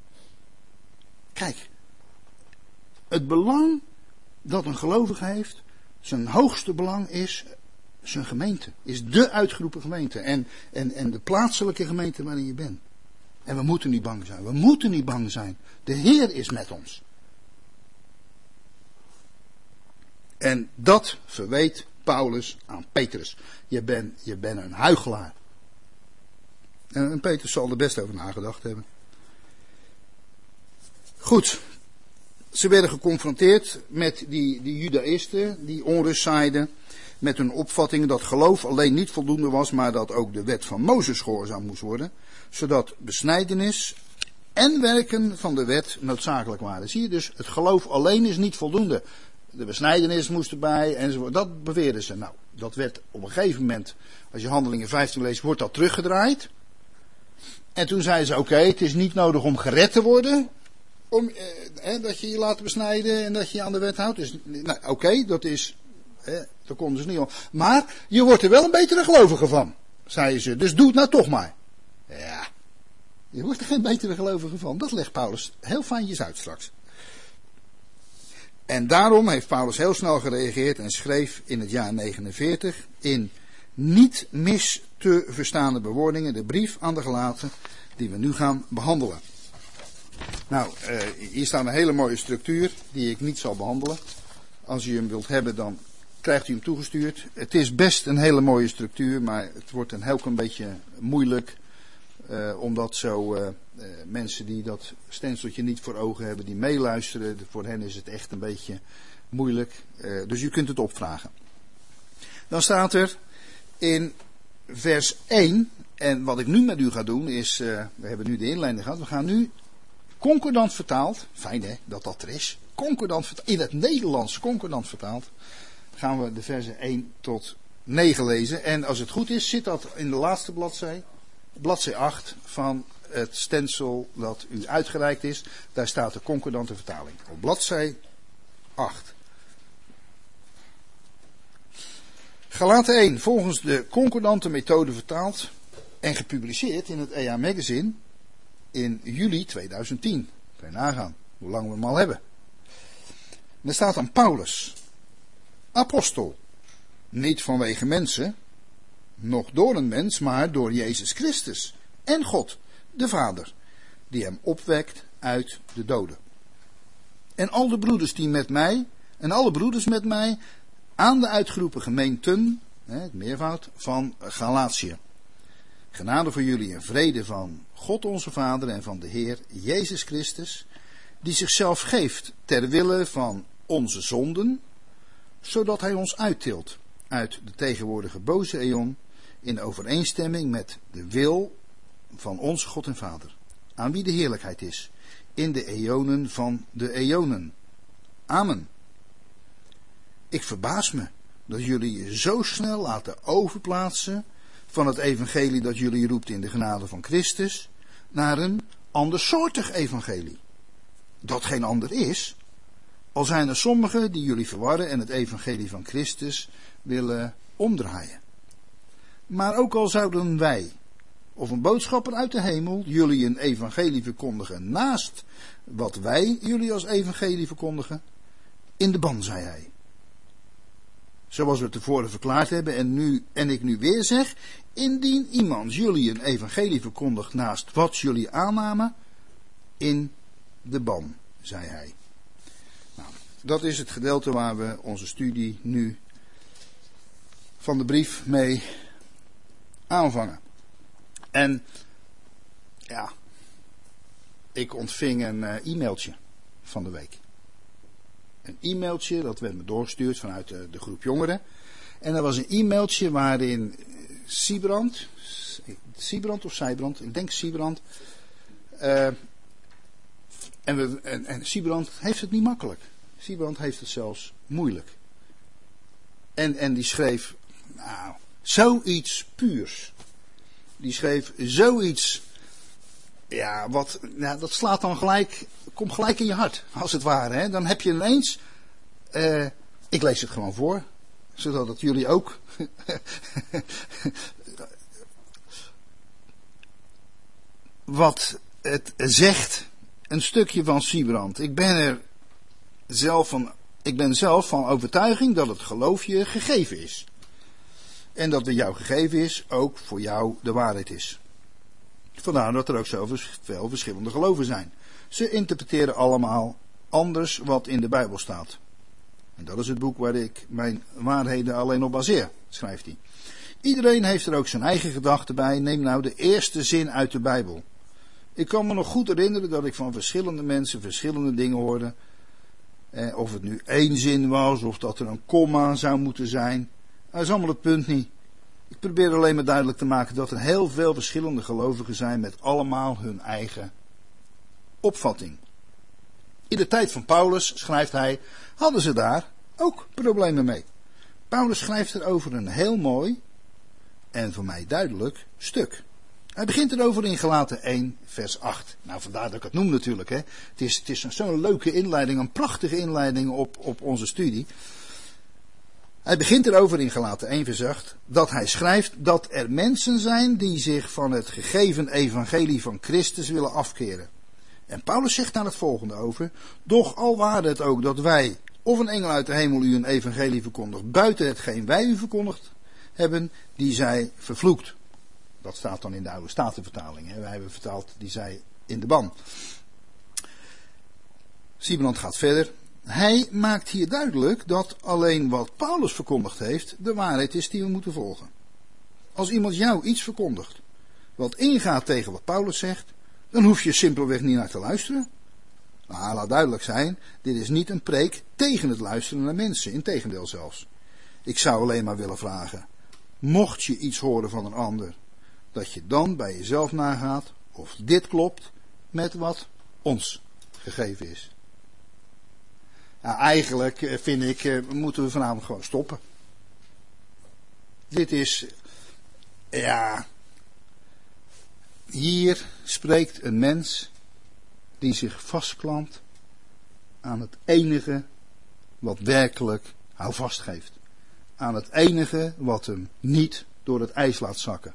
Speaker 1: Kijk, het belang dat een gelovige heeft, zijn hoogste belang is zijn gemeente. Is de uitgeroepen gemeente. En, en, en de plaatselijke gemeente waarin je bent. En we moeten niet bang zijn. We moeten niet bang zijn. De Heer is met ons. En dat verweet Paulus aan Petrus. Je bent je bent een huichelaar. En, en Petrus zal er best over nagedacht hebben. Goed. Ze werden geconfronteerd met die, die judaïsten die onrust zaaiden. Met hun opvatting dat geloof alleen niet voldoende was, maar dat ook de wet van Mozes gehoorzaamd moest worden. Zodat besnijdenis en werken van de wet noodzakelijk waren. Zie je dus, het geloof alleen is niet voldoende. De besnijdenis moest erbij enzovoort. Dat beweerden ze. Nou, dat werd op een gegeven moment, als je Handelingen vijftien leest, wordt dat teruggedraaid. En toen zeiden ze, oké, okay, het is niet nodig om gered te worden. Om, eh, dat je je laat besnijden en dat je je aan de wet houdt. Dus, nou, oké, okay, dat is... Eh, daar konden ze niet om. Maar je wordt er wel een betere gelovige van, zeiden ze. Dus doe het nou toch maar. Ja, je wordt er geen betere gelovige van. Dat legt Paulus heel fijntjes uit straks. En daarom heeft Paulus heel snel gereageerd en schreef in het jaar negenenveertig in niet mis te verstaande bewoordingen de brief aan de Galaten die we nu gaan behandelen. Nou, eh, hier staat een hele mooie structuur die ik niet zal behandelen. Als u hem wilt hebben, dan krijgt u hem toegestuurd. Het is best een hele mooie structuur, maar het wordt een heel een beetje moeilijk. Uh, omdat zo uh, uh, mensen die dat stenseltje niet voor ogen hebben, die meeluisteren, voor hen is het echt een beetje moeilijk. Uh, dus u kunt het opvragen. Dan staat er in vers één, en wat ik nu met u ga doen is, uh, we hebben nu de inleiding gehad, we gaan nu concordant vertaald, fijn hè, dat dat er is, concordant vertaald, in het Nederlands concordant vertaald, gaan we de versen één tot negen lezen. En als het goed is, zit dat in de laatste bladzij, bladzij acht van het stensel dat u uitgereikt is. Daar staat de concordante vertaling. Op bladzij acht. Galaten één, volgens de concordante methode vertaald en gepubliceerd in het E A Magazine in juli tweeduizend tien. Kan je nagaan hoe lang we hem al hebben. En er staat dan Paulus, apostel, niet vanwege mensen, nog door een mens, maar door Jezus Christus en God, de Vader, die hem opwekt uit de doden. En al de broeders die met mij, en alle broeders met mij, aan de uitgeroepen gemeenten, het meervoud, van Galatië. Genade voor jullie en vrede van God onze Vader en van de Heer Jezus Christus, die zichzelf geeft ter wille van onze zonden, zodat hij ons uittilt uit de tegenwoordige boze eon in overeenstemming met de wil van onze God en Vader, aan wie de heerlijkheid is, in de eonen van de eonen. Amen. Ik verbaas me dat jullie je zo snel laten overplaatsen van het evangelie dat jullie roept in de genade van Christus, naar een andersoortig evangelie. Dat geen ander is, al zijn er sommigen die jullie verwarren en het evangelie van Christus willen omdraaien. Maar ook al zouden wij, of een boodschapper uit de hemel, jullie een evangelie verkondigen naast wat wij jullie als evangelie verkondigen, in de ban zei hij. zoals we tevoren verklaard hebben en, nu, en ik nu weer zeg, indien iemand jullie een evangelie verkondigt naast wat jullie aannamen, in de ban, zei hij. Nou, dat is het gedeelte waar we onze studie nu van de brief mee aanvangen. En ja, ik ontving een uh, e-mailtje van de week. Een e-mailtje, dat werd me doorgestuurd vanuit de, de groep jongeren. En er was een e-mailtje waarin Siebrand, Siebrand of Sijbrand, ik denk Siebrand. Uh, en, we, en, en Siebrand heeft het niet makkelijk. Siebrand heeft het zelfs moeilijk. En, en die schreef, nou, zoiets puurs. Die schreef zoiets, ja, wat, nou, dat slaat dan gelijk, komt gelijk in je hart, als het ware. Hè? Dan heb je ineens, uh, ik lees het gewoon voor, zodat het jullie ook wat het zegt, een stukje van Siebrand. Ik ben er zelf van, ik ben zelf van overtuiging dat het geloof je gegeven is. En dat het jou gegeven is, ook voor jou de waarheid is. Vandaar dat er ook zoveel verschillende geloven zijn. Ze interpreteren allemaal anders wat in de Bijbel staat. En dat is het boek waar ik mijn waarheden alleen op baseer, schrijft hij. Iedereen heeft er ook zijn eigen gedachten bij. Neem nou de eerste zin uit de Bijbel. Ik kan me nog goed herinneren dat ik van verschillende mensen verschillende dingen hoorde. Eh, of het nu één zin was, of dat er een komma zou moeten zijn. Dat is allemaal het punt niet. Ik probeer alleen maar duidelijk te maken dat er heel veel verschillende gelovigen zijn met allemaal hun eigen opvatting. In de tijd van Paulus, schrijft hij, hadden ze daar ook problemen mee. Paulus schrijft er over een heel mooi en voor mij duidelijk stuk. Hij begint erover in Galaten één vers acht. Nou, vandaar dat ik het noem natuurlijk. Hè. Het is, het is zo'n leuke inleiding, een prachtige inleiding op, op onze studie. Hij begint erover in Galaten één vers acht, dat hij schrijft dat er mensen zijn die zich van het gegeven evangelie van Christus willen afkeren. En Paulus zegt daar het volgende over, doch al ware het ook dat wij of een engel uit de hemel u een evangelie verkondigt, buiten hetgeen wij u verkondigd hebben, die zij vervloekt. Dat staat dan in de oude Statenvertaling. Hè. Wij hebben vertaald, die zij in de ban. Siebrand gaat verder. Hij maakt hier duidelijk dat alleen wat Paulus verkondigd heeft de waarheid is die we moeten volgen. Als iemand jou iets verkondigt wat ingaat tegen wat Paulus zegt, dan hoef je simpelweg niet naar te luisteren. Nou, laat duidelijk zijn, dit is niet een preek tegen het luisteren naar mensen, integendeel zelfs. Ik zou alleen maar willen vragen, mocht je iets horen van een ander, dat je dan bij jezelf nagaat of dit klopt met wat ons gegeven is. Nou, eigenlijk vind ik, moeten we vanavond gewoon stoppen. Dit is, ja, hier spreekt een mens die zich vastklampt aan het enige wat werkelijk houvast geeft. Aan het enige wat hem niet door het ijs laat zakken.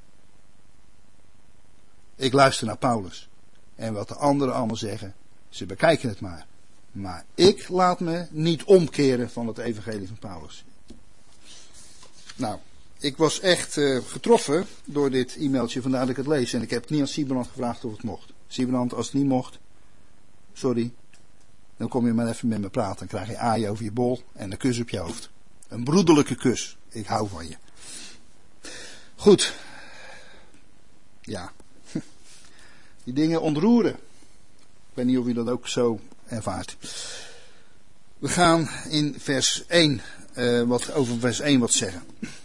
Speaker 1: Ik luister naar Paulus. En wat de anderen allemaal zeggen, ze bekijken het maar. Maar ik laat me niet omkeren van het evangelie van Paulus. Nou, ik was echt uh, getroffen door dit e-mailtje, vandaar dat ik het lees. En ik heb niet aan Siebrand gevraagd of het mocht. Siebrand, als het niet mocht, sorry, dan kom je maar even met me praten. Dan krijg je aai over je bol en een kus op je hoofd. Een broederlijke kus. Ik hou van je. Goed. Ja. Die dingen ontroeren. Ik weet niet of u dat ook zo ervaart. We gaan in vers één, uh, wat, over vers één wat zeggen.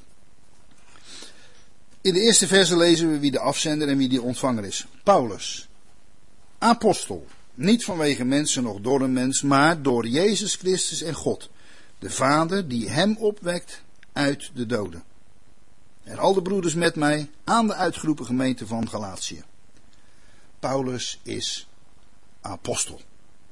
Speaker 1: In de eerste verse lezen we wie de afzender en wie de ontvanger is. Paulus, apostel, niet vanwege mensen nog door een mens, maar door Jezus Christus en God, de Vader die hem opwekt uit de doden. En al de broeders met mij aan de uitgeroepen gemeente van Galatië. Paulus is apostel.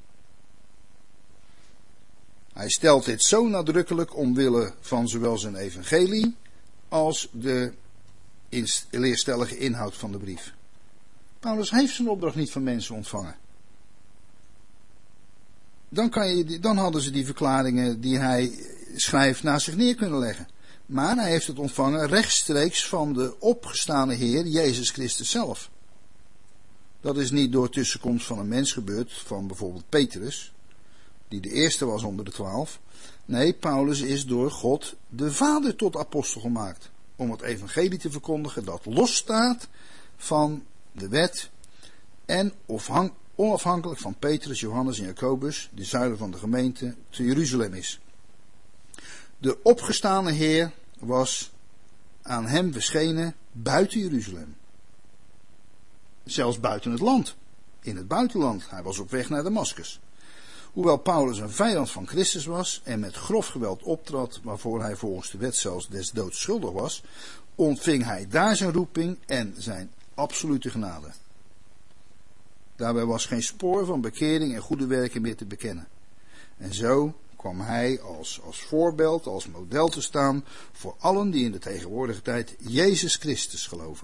Speaker 1: Hij stelt dit zo nadrukkelijk omwille van zowel zijn evangelie als de leerstellige inhoud van de brief. Paulus heeft zijn opdracht niet van mensen ontvangen. Dan, kan je, dan hadden ze die verklaringen die hij schijf naast zich neer kunnen leggen. Maar hij heeft het ontvangen rechtstreeks van de opgestane Heer Jezus Christus zelf. Dat is niet door tussenkomst van een mens gebeurd, van bijvoorbeeld Petrus, die de eerste was onder de twaalf. Nee, Paulus is door God de Vader tot apostel gemaakt. Om het evangelie te verkondigen dat losstaat van de wet en onafhankelijk van Petrus, Johannes en Jacobus, de zuilen van de gemeente, te Jeruzalem is. De opgestane Heer was aan hem verschenen buiten Jeruzalem. Zelfs buiten het land. In het buitenland. Hij was op weg naar Damascus. Hoewel Paulus een vijand van Christus was en met grof geweld optrad, waarvoor hij volgens de wet zelfs des doods schuldig was, ontving hij daar zijn roeping en zijn absolute genade. Daarbij was geen spoor van bekering en goede werken meer te bekennen. En zo kwam hij als, als voorbeeld, als model te staan voor allen die in de tegenwoordige tijd Jezus Christus geloven.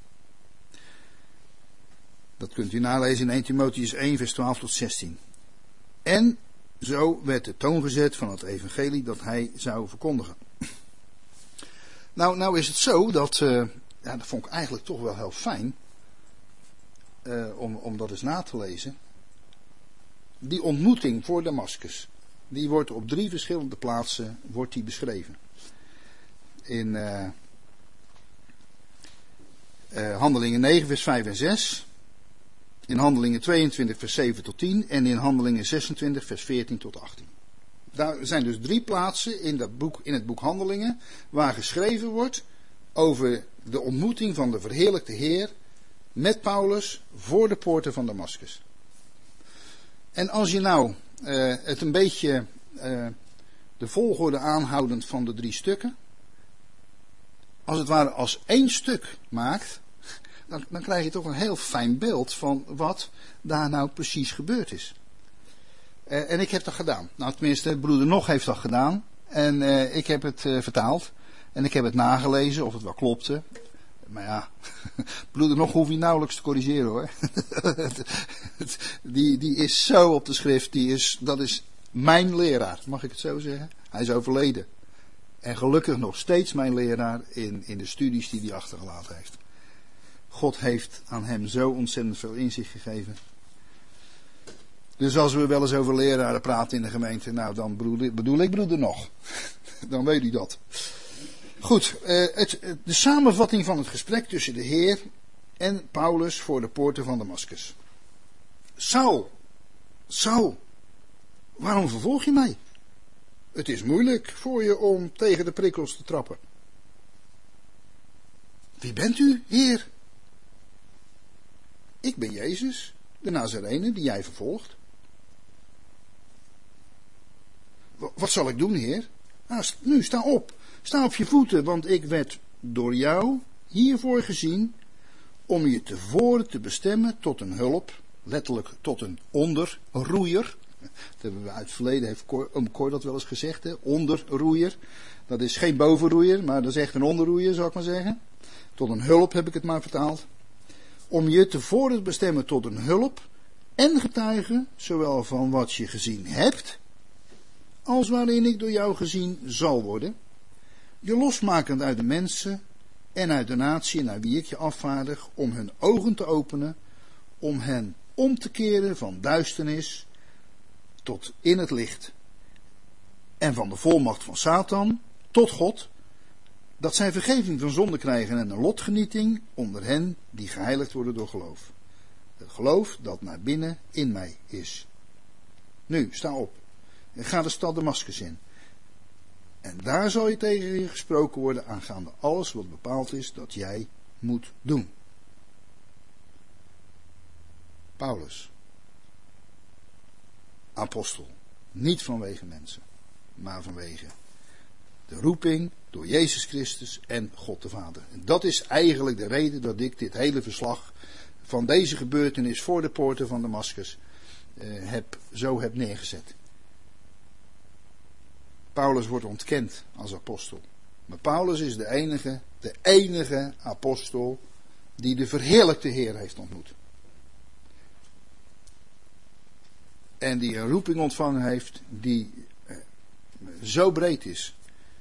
Speaker 1: Dat kunt u nalezen in eerste Timotheüs één vers twaalf tot zestien. En zo werd de toon gezet van het evangelie dat hij zou verkondigen. Nou, nou is het zo dat, uh, ja, dat vond ik eigenlijk toch wel heel fijn, uh, om, om dat eens na te lezen. Die ontmoeting voor Damascus, die wordt op drie verschillende plaatsen wordt die beschreven. In uh, uh, Handelingen negen vers vijf en zes... In Handelingen tweeëntwintig vers zeven tot tien en in Handelingen zesentwintig vers veertien tot achttien. Daar zijn dus drie plaatsen in, dat boek, in het boek Handelingen waar geschreven wordt over de ontmoeting van de verheerlijkte Heer met Paulus voor de poorten van Damascus. En als je nou uh, het een beetje uh, de volgorde aanhoudend van de drie stukken, als het ware als één stuk maakt, Dan, dan krijg je toch een heel fijn beeld van wat daar nou precies gebeurd is. Uh, en ik heb dat gedaan. Nou, tenminste, broeder Nog heeft dat gedaan. En uh, ik heb het uh, vertaald. En ik heb het nagelezen of het wel klopte. Maar ja, broeder Nog hoef je nauwelijks te corrigeren hoor. die, die is zo op de schrift. Die is, dat is mijn leraar, mag ik het zo zeggen? Hij is overleden. En gelukkig nog steeds mijn leraar in, in de studies die hij achtergelaten heeft. God heeft aan hem zo ontzettend veel inzicht gegeven. Dus als we wel eens over leraren praten in de gemeente, nou dan broeder, bedoel ik broeder Nog. Dan weet u dat. Goed, eh, het, de samenvatting van het gesprek tussen de Heer en Paulus voor de poorten van Damascus. Saul, Saul, waarom vervolg je mij? Het is moeilijk voor je om tegen de prikkels te trappen. Wie bent u, Heer? Ik ben Jezus, de Nazarene die jij vervolgt. Wat zal ik doen, Heer? Nou, nu, sta op. Sta op je voeten, want ik werd door jou hiervoor gezien om je tevoren te bestemmen tot een hulp, letterlijk tot een onderroeier. Dat hebben we uit het verleden, heeft Cor, um, Cor dat wel eens gezegd, hè? Onderroeier. Dat is geen bovenroeier, maar dat is echt een onderroeier, zou ik maar zeggen. Tot een hulp heb ik het maar vertaald. Om je tevoren te bestemmen tot een hulp en getuige, zowel van wat je gezien hebt, als waarin ik door jou gezien zal worden, je losmakend uit de mensen en uit de natie naar wie ik je afvaardig, om hun ogen te openen, om hen om te keren van duisternis tot in het licht, en van de volmacht van Satan tot God, dat zij vergeving van zonde krijgen en een lotgenieting onder hen die geheiligd worden door geloof. Het geloof dat naar binnen in mij is. Nu, sta op en ga de stad Damascus in. En daar zal je tegen je gesproken worden aangaande alles wat bepaald is dat jij moet doen. Paulus, apostel, niet vanwege mensen, maar vanwege de roeping door Jezus Christus en God de Vader. En dat is eigenlijk de reden dat ik dit hele verslag van deze gebeurtenis voor de poorten van Damascus eh, heb, zo heb neergezet. Paulus wordt ontkend als apostel. Maar Paulus is de enige, de enige apostel die de verheerlijkte Heer heeft ontmoet. En die een roeping ontvangen heeft die zo breed is.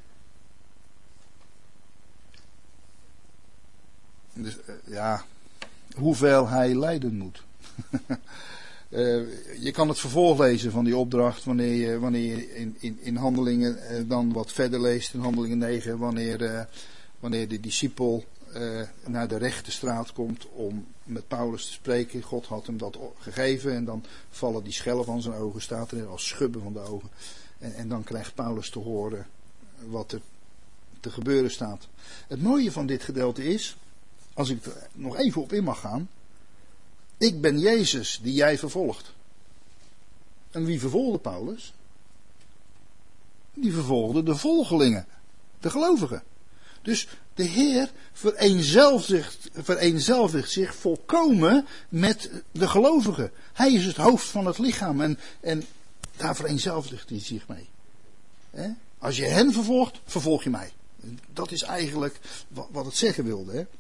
Speaker 1: Dus, uh, ja, hoeveel hij lijden moet. uh, je kan het vervolg lezen van die opdracht wanneer je, wanneer je in, in, in handelingen uh, dan wat verder leest, in handelingen negen, wanneer, uh, wanneer de discipel uh, naar de rechte straat komt om met Paulus te spreken. God had hem dat gegeven en dan vallen die schellen van zijn ogen, staat er als schubben van de ogen. En, en dan krijgt Paulus te horen wat er te gebeuren staat. Het mooie van dit gedeelte is, als ik er nog even op in mag gaan. Ik ben Jezus die jij vervolgt. En wie vervolgde Paulus? Die vervolgde de volgelingen. De gelovigen. Dus de Heer vereenzelvigt, vereenzelvigt zich volkomen met de gelovigen. Hij is het hoofd van het lichaam. En, en daar vereenzelvigt hij zich mee. He? Als je hen vervolgt, vervolg je mij. Dat is eigenlijk wat, wat het zeggen wilde. Hè?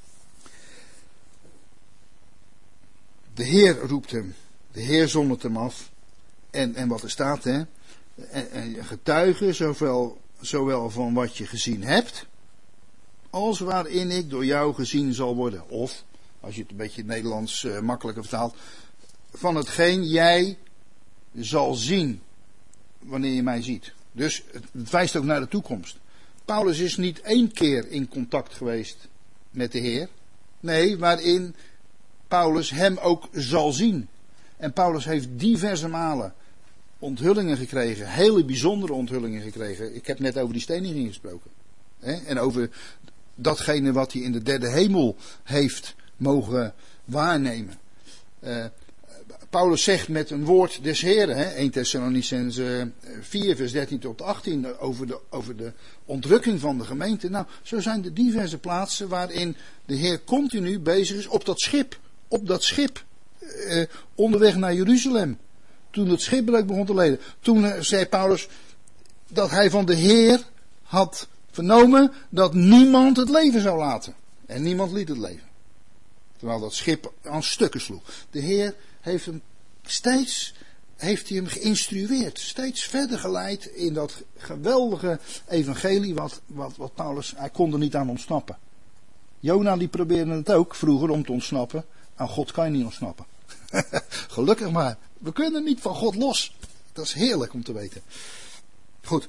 Speaker 1: De Heer roept hem. De Heer zondert hem af. En, en wat er staat, hè. En, en getuigen zowel, zowel van wat je gezien hebt, als waarin ik door jou gezien zal worden. Of, als je het een beetje Nederlands uh, makkelijker vertaalt, van hetgeen jij zal zien wanneer je mij ziet. Dus het, het wijst ook naar de toekomst. Paulus is niet één keer in contact geweest met de Heer. Nee, waarin Paulus hem ook zal zien. En Paulus heeft diverse malen onthullingen gekregen. Hele bijzondere onthullingen gekregen. Ik heb net over die steniging gesproken. Hè? En over datgene wat hij in de derde hemel heeft mogen waarnemen. Uh, Paulus zegt met een woord des Heren, hè, eerste Thessalonicenzen vier vers dertien tot achttien, over de, over de ontrukking van de gemeente. Nou, zo zijn er diverse plaatsen waarin de Heer continu bezig is op dat schip. Op dat schip, eh, onderweg naar Jeruzalem. Toen het schipbreuk begon te lijden. Toen eh, zei Paulus dat hij van de Heer had vernomen dat niemand het leven zou laten. En niemand liet het leven. Terwijl dat schip aan stukken sloeg. De Heer heeft hem steeds, heeft hij hem geïnstrueerd. Steeds verder geleid in dat geweldige evangelie wat, wat, wat Paulus, hij kon er niet aan ontsnappen. Jona die probeerde het ook vroeger om te ontsnappen. Aan God kan je niet ontsnappen. Gelukkig maar. We kunnen niet van God los. Dat is heerlijk om te weten. Goed.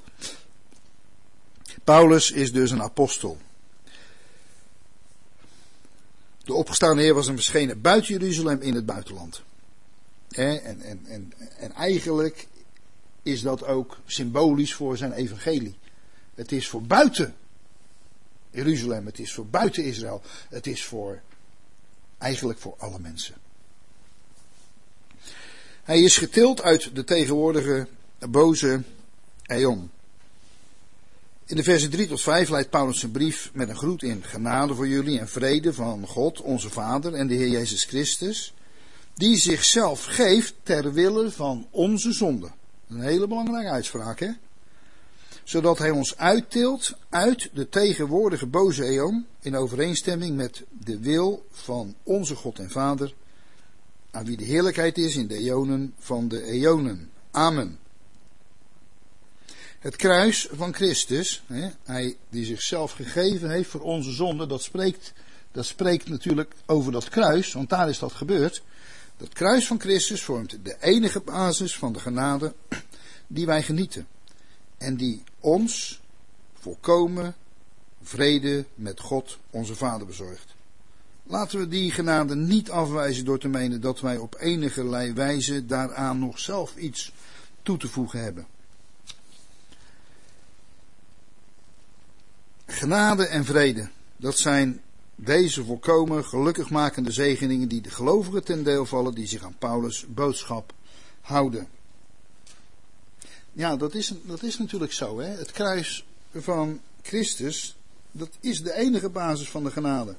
Speaker 1: Paulus is dus een apostel. De opgestaande Heer was hem verschenen buiten Jeruzalem in het buitenland. En, en, en, en eigenlijk is dat ook symbolisch voor zijn evangelie. Het is voor buiten Jeruzalem. Het is voor buiten Israël. Het is voor eigenlijk voor alle mensen. Hij is getild uit de tegenwoordige boze eon. In de versen drie tot vijf leidt Paulus zijn brief met een groet in. Genade voor jullie en vrede van God, onze Vader en de Heer Jezus Christus, die zichzelf geeft ter wille van onze zonde. Een hele belangrijke uitspraak, hè? Zodat hij ons uittilt uit de tegenwoordige boze eon in overeenstemming met de wil van onze God en Vader, aan wie de heerlijkheid is in de eonen van de eonen. Amen. Het kruis van Christus, hè, hij die zichzelf gegeven heeft voor onze zonde, dat spreekt, dat spreekt natuurlijk over dat kruis, want daar is dat gebeurd. Dat kruis van Christus vormt de enige basis van de genade die wij genieten. En die ons volkomen vrede met God onze Vader bezorgt. Laten we die genade niet afwijzen door te menen dat wij op enigerlei wijze daaraan nog zelf iets toe te voegen hebben. Genade en vrede, dat zijn deze volkomen gelukkigmakende zegeningen die de gelovigen ten deel vallen die zich aan Paulus' boodschap houden. Ja, dat is, dat is natuurlijk zo. Hè? Het kruis van Christus, dat is de enige basis van de genade.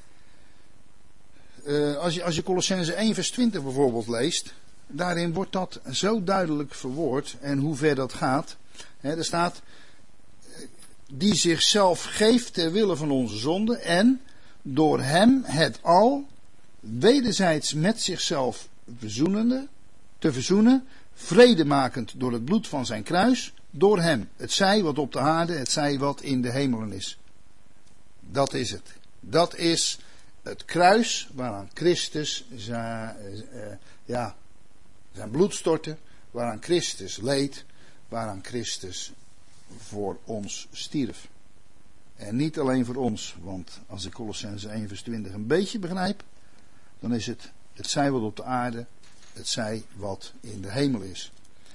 Speaker 1: Uh, als je, als je Colossenzen één vers twintig bijvoorbeeld leest, daarin wordt dat zo duidelijk verwoord en hoe ver dat gaat. Hè, er staat, die zichzelf geeft ter wille van onze zonde en door hem het al wederzijds met zichzelf verzoenende, te verzoenen, vredemakend door het bloed van zijn kruis, Door hem. Het zij wat op de aarde, het zij wat in de hemelen is. Dat is het. Dat is het kruis waaraan Christus zijn, uh, ja, zijn bloed stortte, waaraan Christus leed, waaraan Christus voor ons stierf. En niet alleen voor ons, want als ik Colossense één vers twintig een beetje begrijp, dan is het het zij wat op de aarde, het zij wat in de hemel is.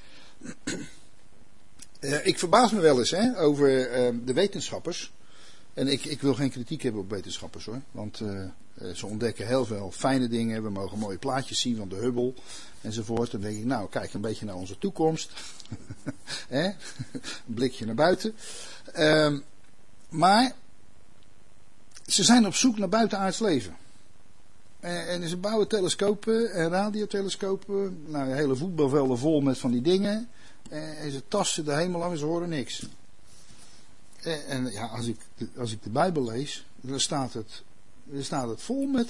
Speaker 1: Uh, ik verbaas me wel eens hè, over uh, de wetenschappers. En ik, ik wil geen kritiek hebben op wetenschappers hoor. Want uh, ze ontdekken heel veel fijne dingen. We mogen mooie plaatjes zien van de Hubble enzovoort. Dan denk ik, nou kijk een beetje naar onze toekomst. Hè? Een blikje naar buiten. Uh, maar ze zijn op zoek naar buitenaards leven. En, en ze bouwen telescopen en radiotelescopen. Nou, hele voetbalvelden vol met van die dingen. En ze tasten de hemel af en ze horen niks. En, en ja, als ik, als ik de Bijbel lees, dan staat het, dan staat het vol met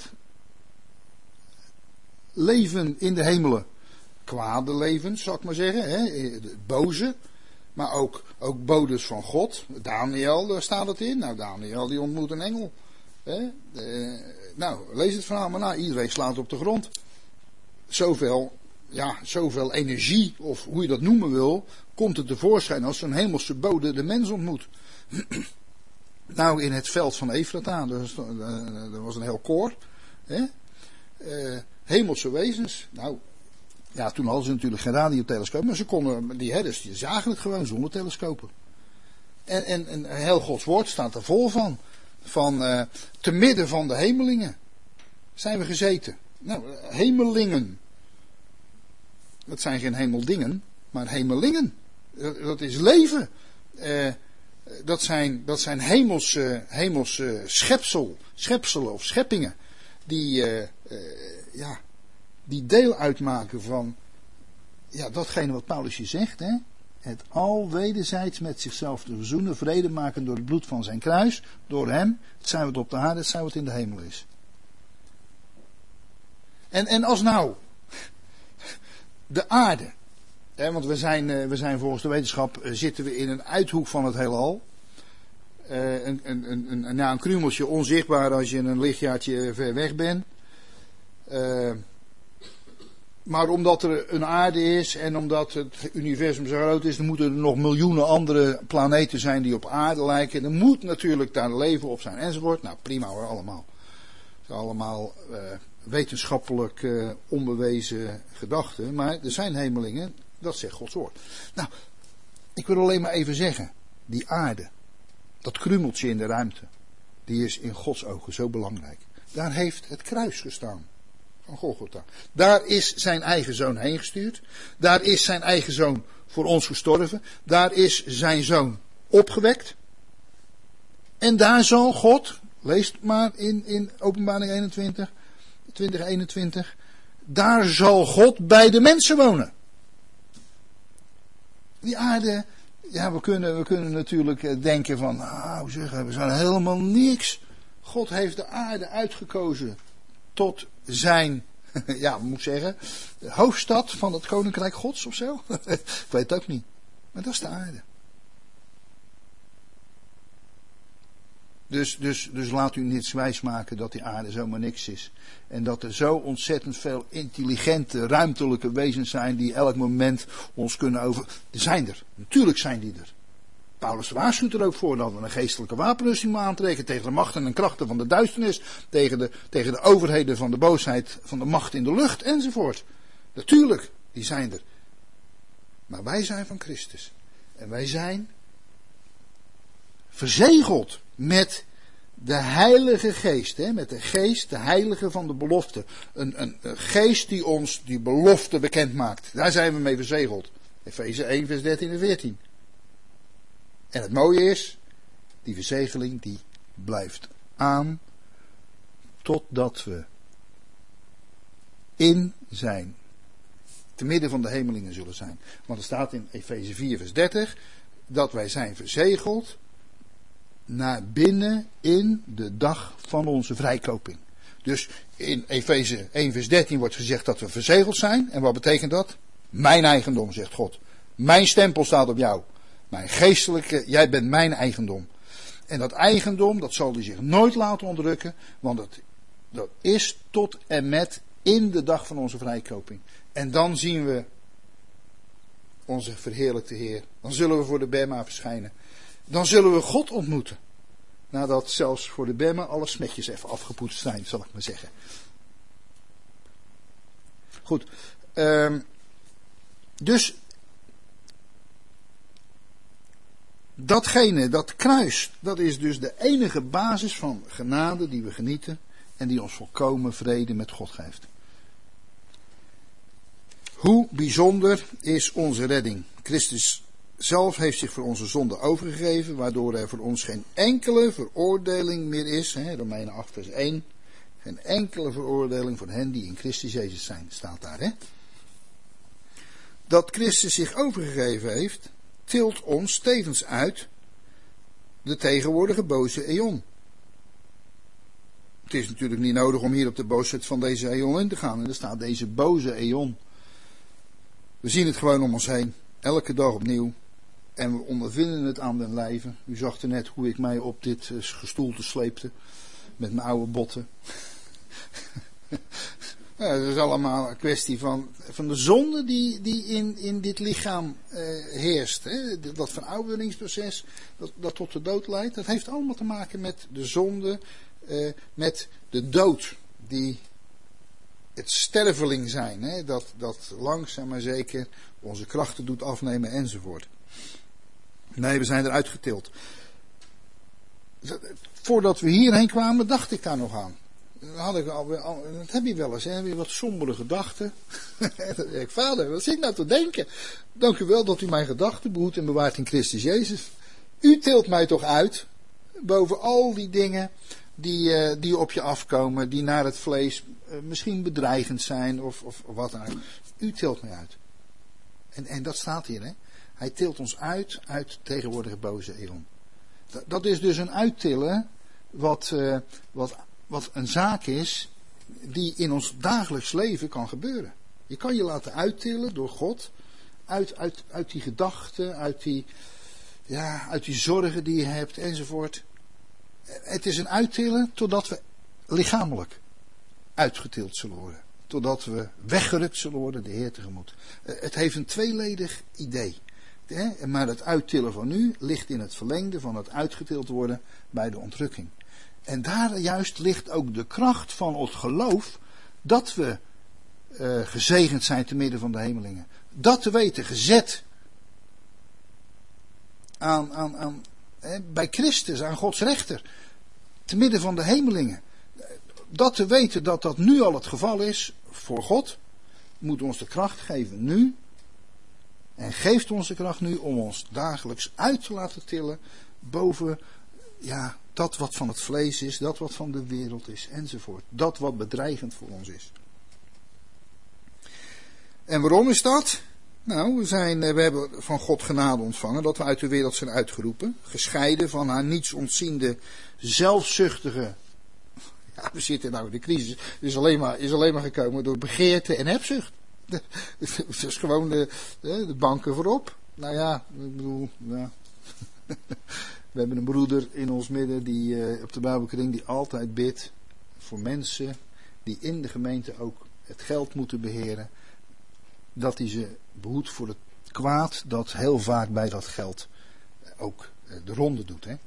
Speaker 1: leven in de hemelen. Kwade levens, zal ik maar zeggen. Hè? Het boze. Maar ook, ook bodes van God. Daniel, daar staat het in. Nou, Daniel die ontmoet een engel. Hè? Uh, nou, lees het verhaal maar na. Iedereen slaat op de grond. Zoveel... Ja, zoveel energie, of hoe je dat noemen wil, komt er tevoorschijn als zo'n hemelse bode de mens ontmoet. Nou, in het veld van Efrata, er was een heel koor, hè? Uh, hemelse wezens. Nou, ja, toen hadden ze natuurlijk geen radiotelescoop, maar ze konden, die herders, die zagen het gewoon zonder telescopen. En, en, en heel Gods woord staat er vol van. Van, uh, te midden van de hemelingen zijn we gezeten. Nou, hemelingen. Dat zijn geen hemeldingen, maar hemelingen. Dat is leven. Uh, dat, zijn, dat zijn hemelse, hemelse schepsel, schepselen of scheppingen. Die, uh, uh, ja, die deel uitmaken van ja, datgene wat Paulus hier zegt. Hè? Het al wederzijds met zichzelf te verzoenen, vrede maken door het bloed van zijn kruis. Door hem, het zij wat op de aarde, het zij wat in de hemel is. En, en als nou... De aarde. Hè, want we zijn, we zijn volgens de wetenschap zitten we in een uithoek van het heelal. Uh, een, een, een, een, ja, een krumeltje onzichtbaar als je een lichtjaartje ver weg bent. Uh, maar omdat er een aarde is en omdat het universum zo groot is, dan moeten er nog miljoenen andere planeten zijn die op aarde lijken. Er moet natuurlijk daar leven op zijn enzovoort. Nou prima hoor, allemaal. Allemaal uh, wetenschappelijk uh, onbewezen gedachten. Maar er zijn hemelingen, dat zegt Gods woord. Nou, ik wil alleen maar even zeggen. Die aarde, dat krumeltje in de ruimte, die is in Gods ogen zo belangrijk. Daar heeft het kruis gestaan van Golgotha. Daar is zijn eigen zoon heen gestuurd. Daar is zijn eigen zoon voor ons gestorven. Daar is zijn zoon opgewekt. En daar zal God... Lees maar in, in Openbaring eenentwintig, twintig eenentwintig. Daar zal God bij de mensen wonen. Die aarde, ja, we kunnen, we kunnen natuurlijk denken van, nou zeg, we zijn helemaal niks. God heeft de aarde uitgekozen tot zijn, ja, moet ik zeggen, hoofdstad van het Koninkrijk Gods of zo. Ik weet het ook niet. Maar dat is de aarde. Dus, dus, dus laat u niet wijsmaken dat die aarde zomaar niks is. En dat er zo ontzettend veel intelligente, ruimtelijke wezens zijn die elk moment ons kunnen over... Die zijn er. Natuurlijk zijn die er. Paulus waarschuwt er ook voor dat we een geestelijke wapenrusting moeten aantrekken tegen de machten en krachten van de duisternis, tegen de, tegen de overheden van de boosheid, van de macht in de lucht enzovoort. Natuurlijk, die zijn er. Maar wij zijn van Christus. En wij zijn verzegeld met de Heilige Geest, hè, met de Geest, de Heilige van de belofte. Een, een, een geest die ons die belofte bekend maakt. Daar zijn we mee verzegeld. Efeze één vers dertien en veertien. En het mooie is, die verzegeling die blijft aan totdat we in zijn, te midden van de hemelingen zullen zijn. Want er staat in Efeze vier vers dertig dat wij zijn verzegeld naar binnen in de dag van onze vrijkoping. Dus in Efeze één vers dertien wordt gezegd dat we verzegeld zijn. En wat betekent dat? Mijn eigendom, zegt God. Mijn stempel staat op jou. Mijn geestelijke, jij bent mijn eigendom. En dat eigendom, dat zal hij zich nooit laten ontrukken, want dat, dat is tot en met in de dag van onze vrijkoping. En dan zien we onze verheerlijkte Heer. Dan zullen we voor de Bema verschijnen. Dan zullen we God ontmoeten. Nadat zelfs voor de Bema alle smetjes even afgepoetst zijn, zal ik maar zeggen. Goed. Um, dus datgene, dat kruis, dat is dus de enige basis van genade die we genieten en die ons volkomen vrede met God geeft. Hoe bijzonder is onze redding? Christus zelf heeft zich voor onze zonde overgegeven, waardoor er voor ons geen enkele veroordeling meer is. Hè, Romeinen acht vers één. Geen enkele veroordeling voor hen die in Christus Jezus zijn, staat daar. Hè? Dat Christus zich overgegeven heeft, tilt ons tevens uit de tegenwoordige boze eon. Het is natuurlijk niet nodig om hier op de boosheid van deze eon in te gaan. En er staat deze boze eon. We zien het gewoon om ons heen, elke dag opnieuw. En we ondervinden het aan den lijve. U zag er net hoe ik mij op dit gestoelte sleepte. Met mijn oude botten. Ja, het is allemaal een kwestie van, van de zonde die, die in, in dit lichaam uh, heerst. Hè? Dat verouderingsproces dat, dat tot de dood leidt. Dat heeft allemaal te maken met de zonde. Uh, met de dood. Die het sterveling zijn. Hè? Dat, dat langzaam maar zeker onze krachten doet afnemen enzovoort. Nee, we zijn eruit getild. Voordat we hierheen kwamen, dacht ik daar nog aan. Dan had ik al, dat heb je wel eens, hè? Weer wat sombere gedachten. Dan zeg ik, vader, wat zit ik nou te denken? Dank u wel dat u mijn gedachten behoedt en bewaart in Christus Jezus. U tilt mij toch uit, boven al die dingen die, uh, die op je afkomen, die naar het vlees uh, misschien bedreigend zijn of, of, of wat dan ook. U tilt mij uit. En, en dat staat hier, hè? Hij tilt ons uit, uit de tegenwoordige boze eon. Dat, dat is dus een uittillen wat, uh, wat, wat een zaak is die in ons dagelijks leven kan gebeuren. Je kan je laten uittillen door God, uit, uit, uit die gedachten, uit die, ja, uit die zorgen die je hebt enzovoort. Het is een uittillen totdat we lichamelijk uitgetild zullen worden. Totdat we weggerukt zullen worden de Heer tegemoet. Het heeft een tweeledig idee. Maar het uittillen van nu ligt in het verlengde van het uitgetild worden bij de ontrukking. En daar juist ligt ook de kracht van het geloof dat we uh, gezegend zijn te midden van de hemelingen. Dat te weten, gezet aan, aan, aan, hè, bij Christus, aan Gods rechter, te midden van de hemelingen. Dat te weten dat dat nu al het geval is voor God, moet ons de kracht geven nu. En geeft ons de kracht nu om ons dagelijks uit te laten tillen boven ja, dat wat van het vlees is, dat wat van de wereld is enzovoort. Dat wat bedreigend voor ons is. En waarom is dat? Nou, we, zijn, we hebben van God genade ontvangen dat we uit de wereld zijn uitgeroepen. Gescheiden van haar niets ontziende, zelfzuchtige. Ja, we zitten nou in de crisis. Is alleen maar, is alleen maar gekomen door begeerte en hebzucht. Het is gewoon de, de banken voorop. Nou ja, ik bedoel, ja. We hebben een broeder in ons midden die uh, op de Bijbelkring die altijd bidt voor mensen die in de gemeente ook het geld moeten beheren. Dat hij ze behoedt voor het kwaad dat heel vaak bij dat geld ook de ronde doet. Hè?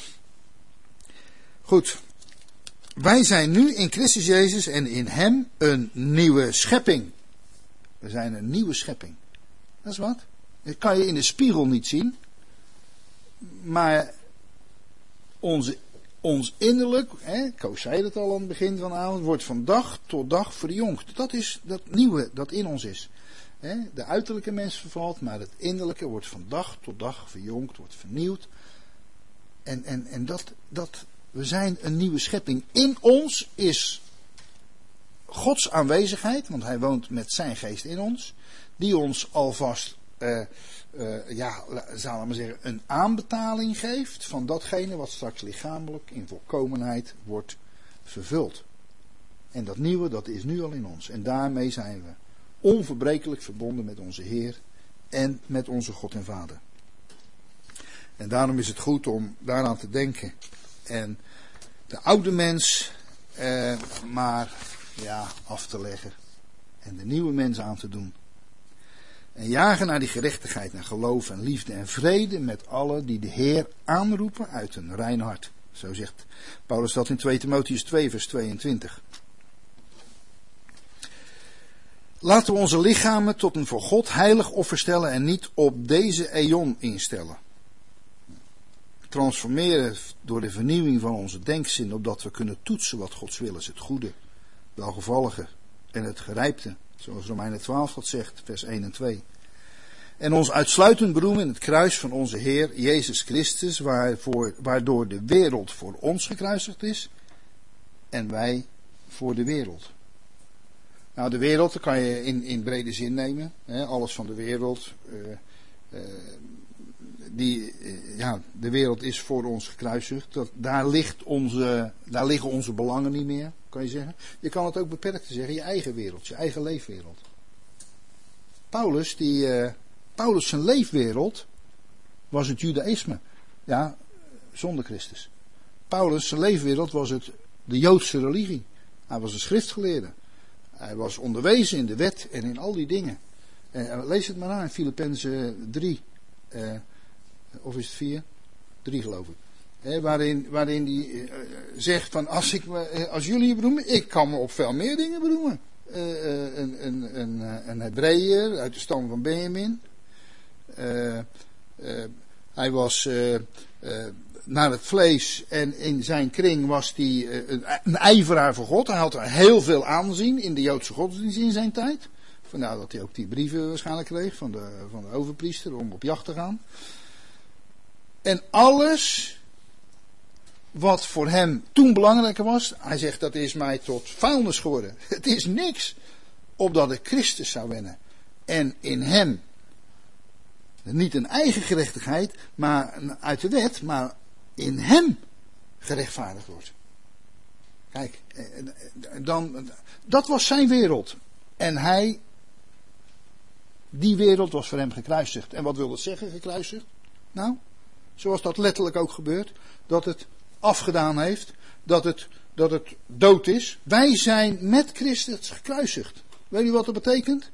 Speaker 1: Goed. Wij zijn nu in Christus Jezus en in hem een nieuwe schepping. We zijn een nieuwe schepping. Dat is wat. Dat kan je in de spiegel niet zien. Maar onze, ons innerlijk, hè, Koos zei het al aan het begin van de avond, wordt van dag tot dag verjongd. Dat is dat nieuwe dat in ons is. Hè, de uiterlijke mens vervalt, maar het innerlijke wordt van dag tot dag verjongd, wordt vernieuwd. En, en, en dat, dat, we zijn een nieuwe schepping. In ons is Gods aanwezigheid, want hij woont met zijn geest in ons, die ons alvast, uh, uh, ja, zal ik maar zeggen, een aanbetaling geeft van datgene wat straks lichamelijk in volkomenheid wordt vervuld. En dat nieuwe, dat is nu al in ons. En daarmee zijn we onverbrekelijk verbonden met onze Heer en met onze God en Vader. En daarom is het goed om daaraan te denken. En de oude mens eh, maar ja, af te leggen. En de nieuwe mens aan te doen. En jagen naar die gerechtigheid en geloof en liefde en vrede met allen die de Heer aanroepen uit een rein hart. Zo zegt Paulus dat in tweede Timotheüs twee vers tweeëntwintig. Laten we onze lichamen tot een voor God heilig offer stellen en niet op deze eon instellen. Transformeren door de vernieuwing van onze denkzin, opdat we kunnen toetsen wat Gods wil is, het goede, welgevallige en het gerijpte. Zoals Romeinen twaalf dat zegt, vers één en twee. En ons uitsluitend beroemen in het kruis van onze Heer Jezus Christus, waarvoor, waardoor de wereld voor ons gekruisigd is en wij voor de wereld. Nou, de wereld, dat kan je in, in brede zin nemen. Hè, alles van de wereld. Uh, uh, die, uh, ja, de wereld is voor ons gekruisigd. Dat, daar, ligt onze, daar liggen onze belangen niet meer, kan je zeggen. Je kan het ook beperkt zeggen, je eigen wereld, je eigen leefwereld. Paulus, die, uh, Paulus zijn leefwereld was het judaïsme. Ja, zonder Christus. Paulus zijn leefwereld was het, de Joodse religie. Hij was een schriftgeleerde. Hij was onderwezen in de wet en in al die dingen. En lees het maar na in Filippenzen drie. Uh, of is het vier? drie geloof ik. He, waarin, waarin hij uh, zegt van als, ik, uh, als jullie je beroemen, ik kan me op veel meer dingen beroemen. Uh, uh, een, een, een, een Hebreeër uit de stam van Benjamin. Uh, uh, hij was uh, uh, naar het vlees en in zijn kring was hij uh, een, een ijveraar voor God. Hij had er heel veel aanzien in de Joodse godsdienst in zijn tijd. Vandaar dat hij ook die brieven waarschijnlijk kreeg van de, van de overpriester om op jacht te gaan. En alles wat voor hem toen belangrijker was, hij zegt dat is mij tot vuilnis geworden. Het is niks, opdat ik Christus zou winnen. En in hem, niet een eigen gerechtigheid, maar uit de wet, maar in hem gerechtvaardigd wordt. Kijk, dan, dat was zijn wereld. En hij, die wereld was voor hem gekruisigd. En wat wil dat zeggen, gekruisigd? Nou, zoals dat letterlijk ook gebeurt, dat het afgedaan heeft, dat het, dat het dood is. Wij zijn met Christus gekruisigd. Weet u wat dat betekent?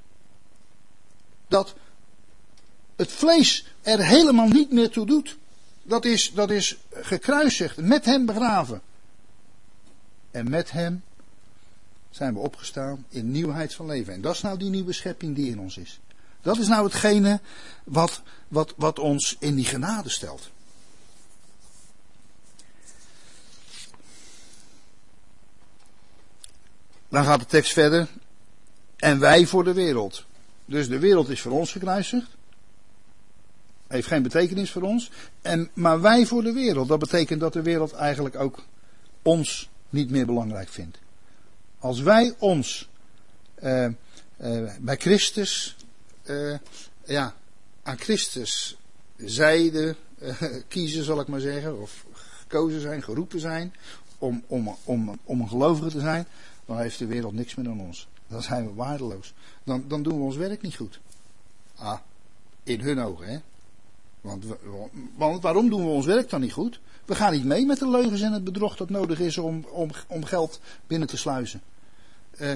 Speaker 1: Dat het vlees er helemaal niet meer toe doet. Dat is, dat is gekruisigd, met hem begraven. En met hem zijn we opgestaan in nieuwheid van leven. En dat is nou die nieuwe schepping die in ons is. Dat is nou hetgene wat, wat, wat ons in die genade stelt. Dan gaat de tekst verder. En wij voor de wereld. Dus de wereld is voor ons gekruisigd. Heeft geen betekenis voor ons. En, maar wij voor de wereld. Dat betekent dat de wereld eigenlijk ook ons niet meer belangrijk vindt. Als wij ons uh, uh, bij Christus, uh, ja, aan Christus zijde uh, kiezen, zal ik maar zeggen, of gekozen zijn, geroepen zijn, om, om, om, om een gelovige te zijn, dan heeft de wereld niks meer aan ons. Dan zijn we waardeloos. Dan, dan doen we ons werk niet goed. Ah, in hun ogen, hè. Want, want waarom doen we ons werk dan niet goed? We gaan niet mee met de leugens en het bedrog dat nodig is om, om, om geld binnen te sluizen. Uh,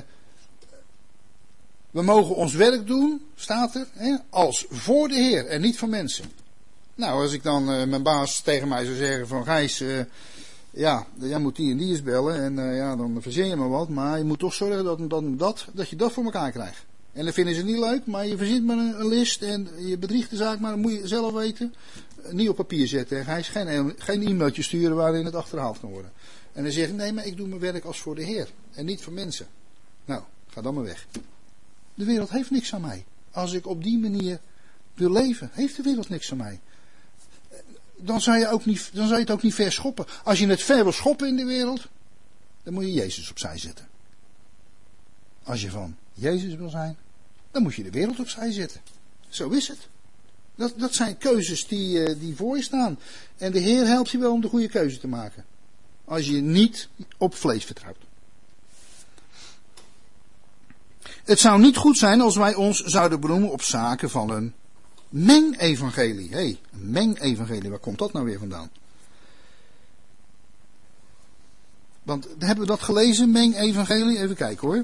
Speaker 1: we mogen ons werk doen, staat er, hè, als voor de Heer en niet voor mensen. Nou, als ik dan uh, mijn baas tegen mij zou zeggen van Gijs, uh, ja, jij moet die en die eens bellen en uh, ja, dan verzin je maar wat, maar je moet toch zorgen dat, dat, dat, dat je dat voor elkaar krijgt. En dan vinden ze het niet leuk, maar je verzint maar een, een list en je bedriegt de zaak, maar dan moet je zelf weten. Niet op papier zetten, Gijs, geen, geen e-mailtje sturen waarin het achterhaald kan worden. En dan zeg ik, nee, maar ik doe mijn werk als voor de Heer en niet voor mensen. Nou, ga dan maar weg. De wereld heeft niks aan mij. Als ik op die manier wil leven, heeft de wereld niks aan mij. Dan zou je, ook niet, dan zou je het ook niet ver schoppen. Als je het ver wil schoppen in de wereld, dan moet je Jezus opzij zetten. Als je van Jezus wil zijn, dan moet je de wereld opzij zetten. Zo is het. Dat, dat zijn keuzes die, die voor je staan. En de Heer helpt je wel om de goede keuze te maken. Als je niet op vlees vertrouwt. Het zou niet goed zijn als wij ons zouden beroemen op zaken van een Mengevangelie. Hé, hey, een mengevangelie. Waar komt dat nou weer vandaan? Want hebben we dat gelezen, mengevangelie? Even kijken hoor.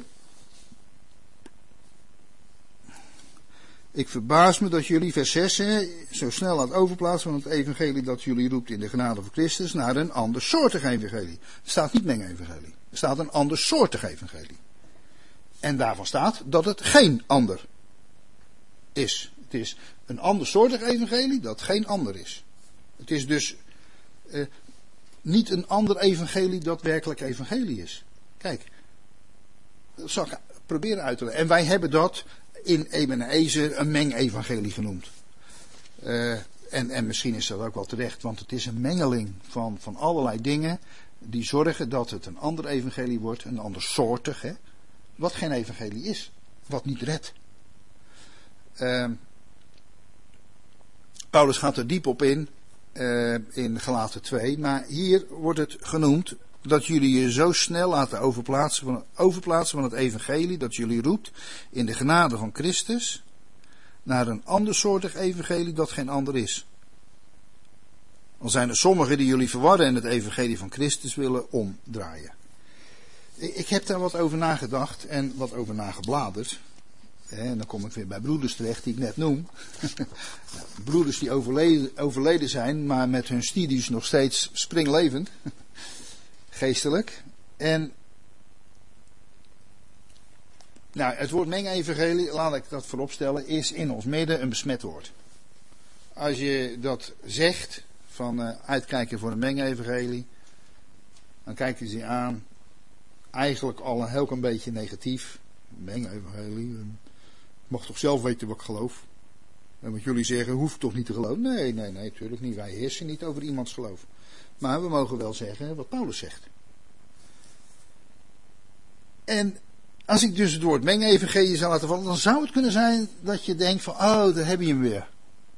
Speaker 1: Ik verbaas me dat jullie, vers zes, hè, zo snel laat overplaatsen van het evangelie dat jullie roept in de genade van Christus naar een andersoortig evangelie. Er staat niet mengevangelie. Er staat een andersoortig evangelie. En daarvan staat dat het geen ander is. Het is een andersoortig evangelie dat geen ander is. Het is dus eh, niet een ander evangelie dat werkelijk evangelie is. Kijk, dat zal ik proberen uit te leggen. En wij hebben dat in Ebenezer een mengevangelie genoemd. Uh, en, en misschien is dat ook wel terecht, want het is een mengeling van, van allerlei dingen die zorgen dat het een ander evangelie wordt, een andersoortig, hè, wat geen evangelie is, wat niet redt. Uh, Paulus gaat er diep op in, uh, in Galaten twee, maar hier wordt het genoemd dat jullie je zo snel laten overplaatsen van, overplaatsen van het evangelie dat jullie roept in de genade van Christus naar een andersoortig evangelie dat geen ander is. Al zijn er sommigen die jullie verwarren en het evangelie van Christus willen omdraaien. Ik heb daar wat over nagedacht en wat over nagebladerd. En dan kom ik weer bij broeders terecht die ik net noem. Broeders die overleden, overleden zijn, maar met hun studies nog steeds springlevend. Geestelijk. En nou, het woord mengevangelie, laat ik dat voorop stellen, is in ons midden een besmet woord. Als je dat zegt, van uh, uitkijken voor een mengevangelie, dan kijken ze je aan, eigenlijk al een heel een beetje negatief. Mengevangelie, ik mag toch zelf weten wat ik geloof. En wat jullie zeggen, hoef ik toch niet te geloven? Nee, nee, nee, natuurlijk niet. Wij heersen niet over iemands geloof. Maar we mogen wel zeggen wat Paulus zegt. En als ik dus het woord mengevangelie zou laten vallen, dan zou het kunnen zijn dat je denkt van, oh, daar heb je hem weer.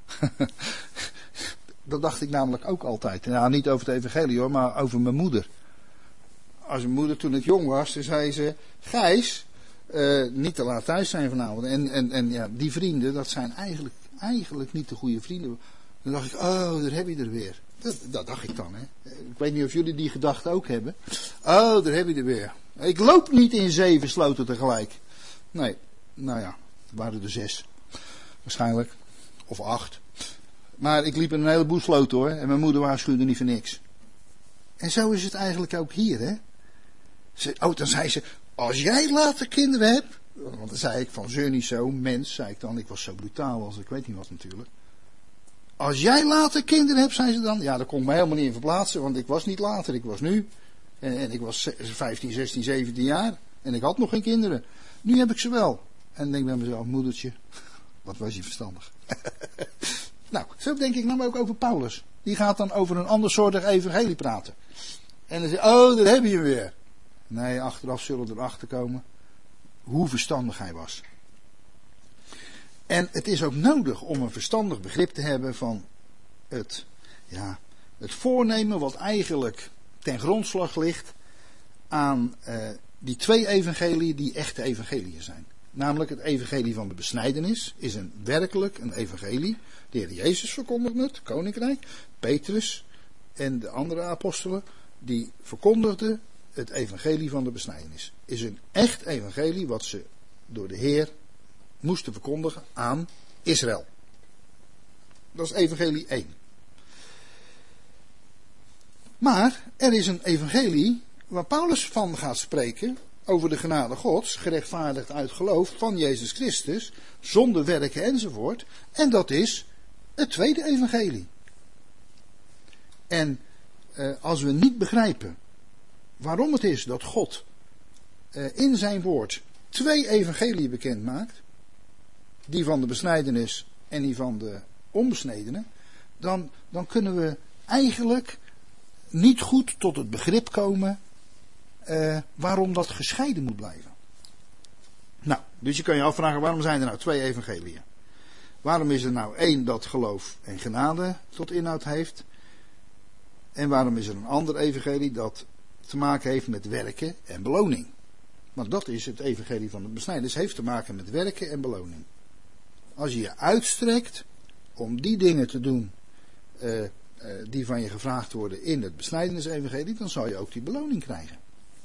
Speaker 1: Dat dacht ik namelijk ook altijd. Nou, niet over het evangelie hoor, maar over mijn moeder. Als mijn moeder toen ik jong was, dan zei ze, Gijs, uh, niet te laat thuis zijn vanavond. En, en, en ja, die vrienden, dat zijn eigenlijk, eigenlijk niet de goede vrienden. Dan dacht ik, oh, daar heb je er weer. Dat, dat dacht ik dan, hè. Ik weet niet of jullie die gedachte ook hebben. Oh, daar heb je er weer. Ik loop niet in zeven sloten tegelijk. Nee, nou ja, het waren er zes. Waarschijnlijk. Of acht. Maar ik liep in een heleboel sloten hoor. En mijn moeder waarschuwde niet voor niks. En zo is het eigenlijk ook hier, hè. Ze, oh, dan zei ze, als jij later kinderen hebt. Want dan zei ik van zeur niet zo, mens, zei ik dan. Ik was zo brutaal als ik weet niet wat natuurlijk. Als jij later kinderen hebt, zei ze dan. Ja, daar kon ik me helemaal niet in verplaatsen. Want ik was niet later, ik was nu. En, en ik was vijftien, zestien, zeventien jaar. En ik had nog geen kinderen. Nu heb ik ze wel. En dan denk ik bij mezelf, moedertje, wat was je verstandig. Nou, zo denk ik nou ook over Paulus. Die gaat dan over een andersoortig evangelie praten. En dan zegt oh, daar heb je hem weer. Nee, achteraf zullen we erachter komen hoe verstandig hij was. En het is ook nodig om een verstandig begrip te hebben van het, ja, het voornemen wat eigenlijk ten grondslag ligt aan uh, die twee evangelieën die echte evangeliën zijn. Namelijk het evangelie van de besnijdenis is een werkelijk een evangelie. De Heer Jezus verkondigde het, koninkrijk. Petrus en de andere apostelen die verkondigden het evangelie van de besnijdenis. Is een echt evangelie wat ze door de Heer moesten verkondigen aan Israël. Dat is evangelie één. Maar er is een evangelie waar Paulus van gaat spreken over de genade Gods, gerechtvaardigd uit geloof van Jezus Christus, zonder werken enzovoort. En dat is het tweede evangelie. En eh, als we niet begrijpen waarom het is dat God eh, in zijn woord twee evangeliën bekend maakt, die van de besnijdenis en die van de onbesnedene, dan, dan kunnen we eigenlijk niet goed tot het begrip komen uh, waarom dat gescheiden moet blijven. Nou, dus je kan je afvragen, waarom zijn er nou twee evangeliën? Waarom is er nou één dat geloof en genade tot inhoud heeft? En waarom is er een ander evangelie dat te maken heeft met werken en beloning? Want dat is het evangelie van de besnijdenis, heeft te maken met werken en beloning. Als je je uitstrekt om die dingen te doen uh, uh, die van je gevraagd worden in het besnijdenis-evangelie, dan zal je ook die beloning krijgen.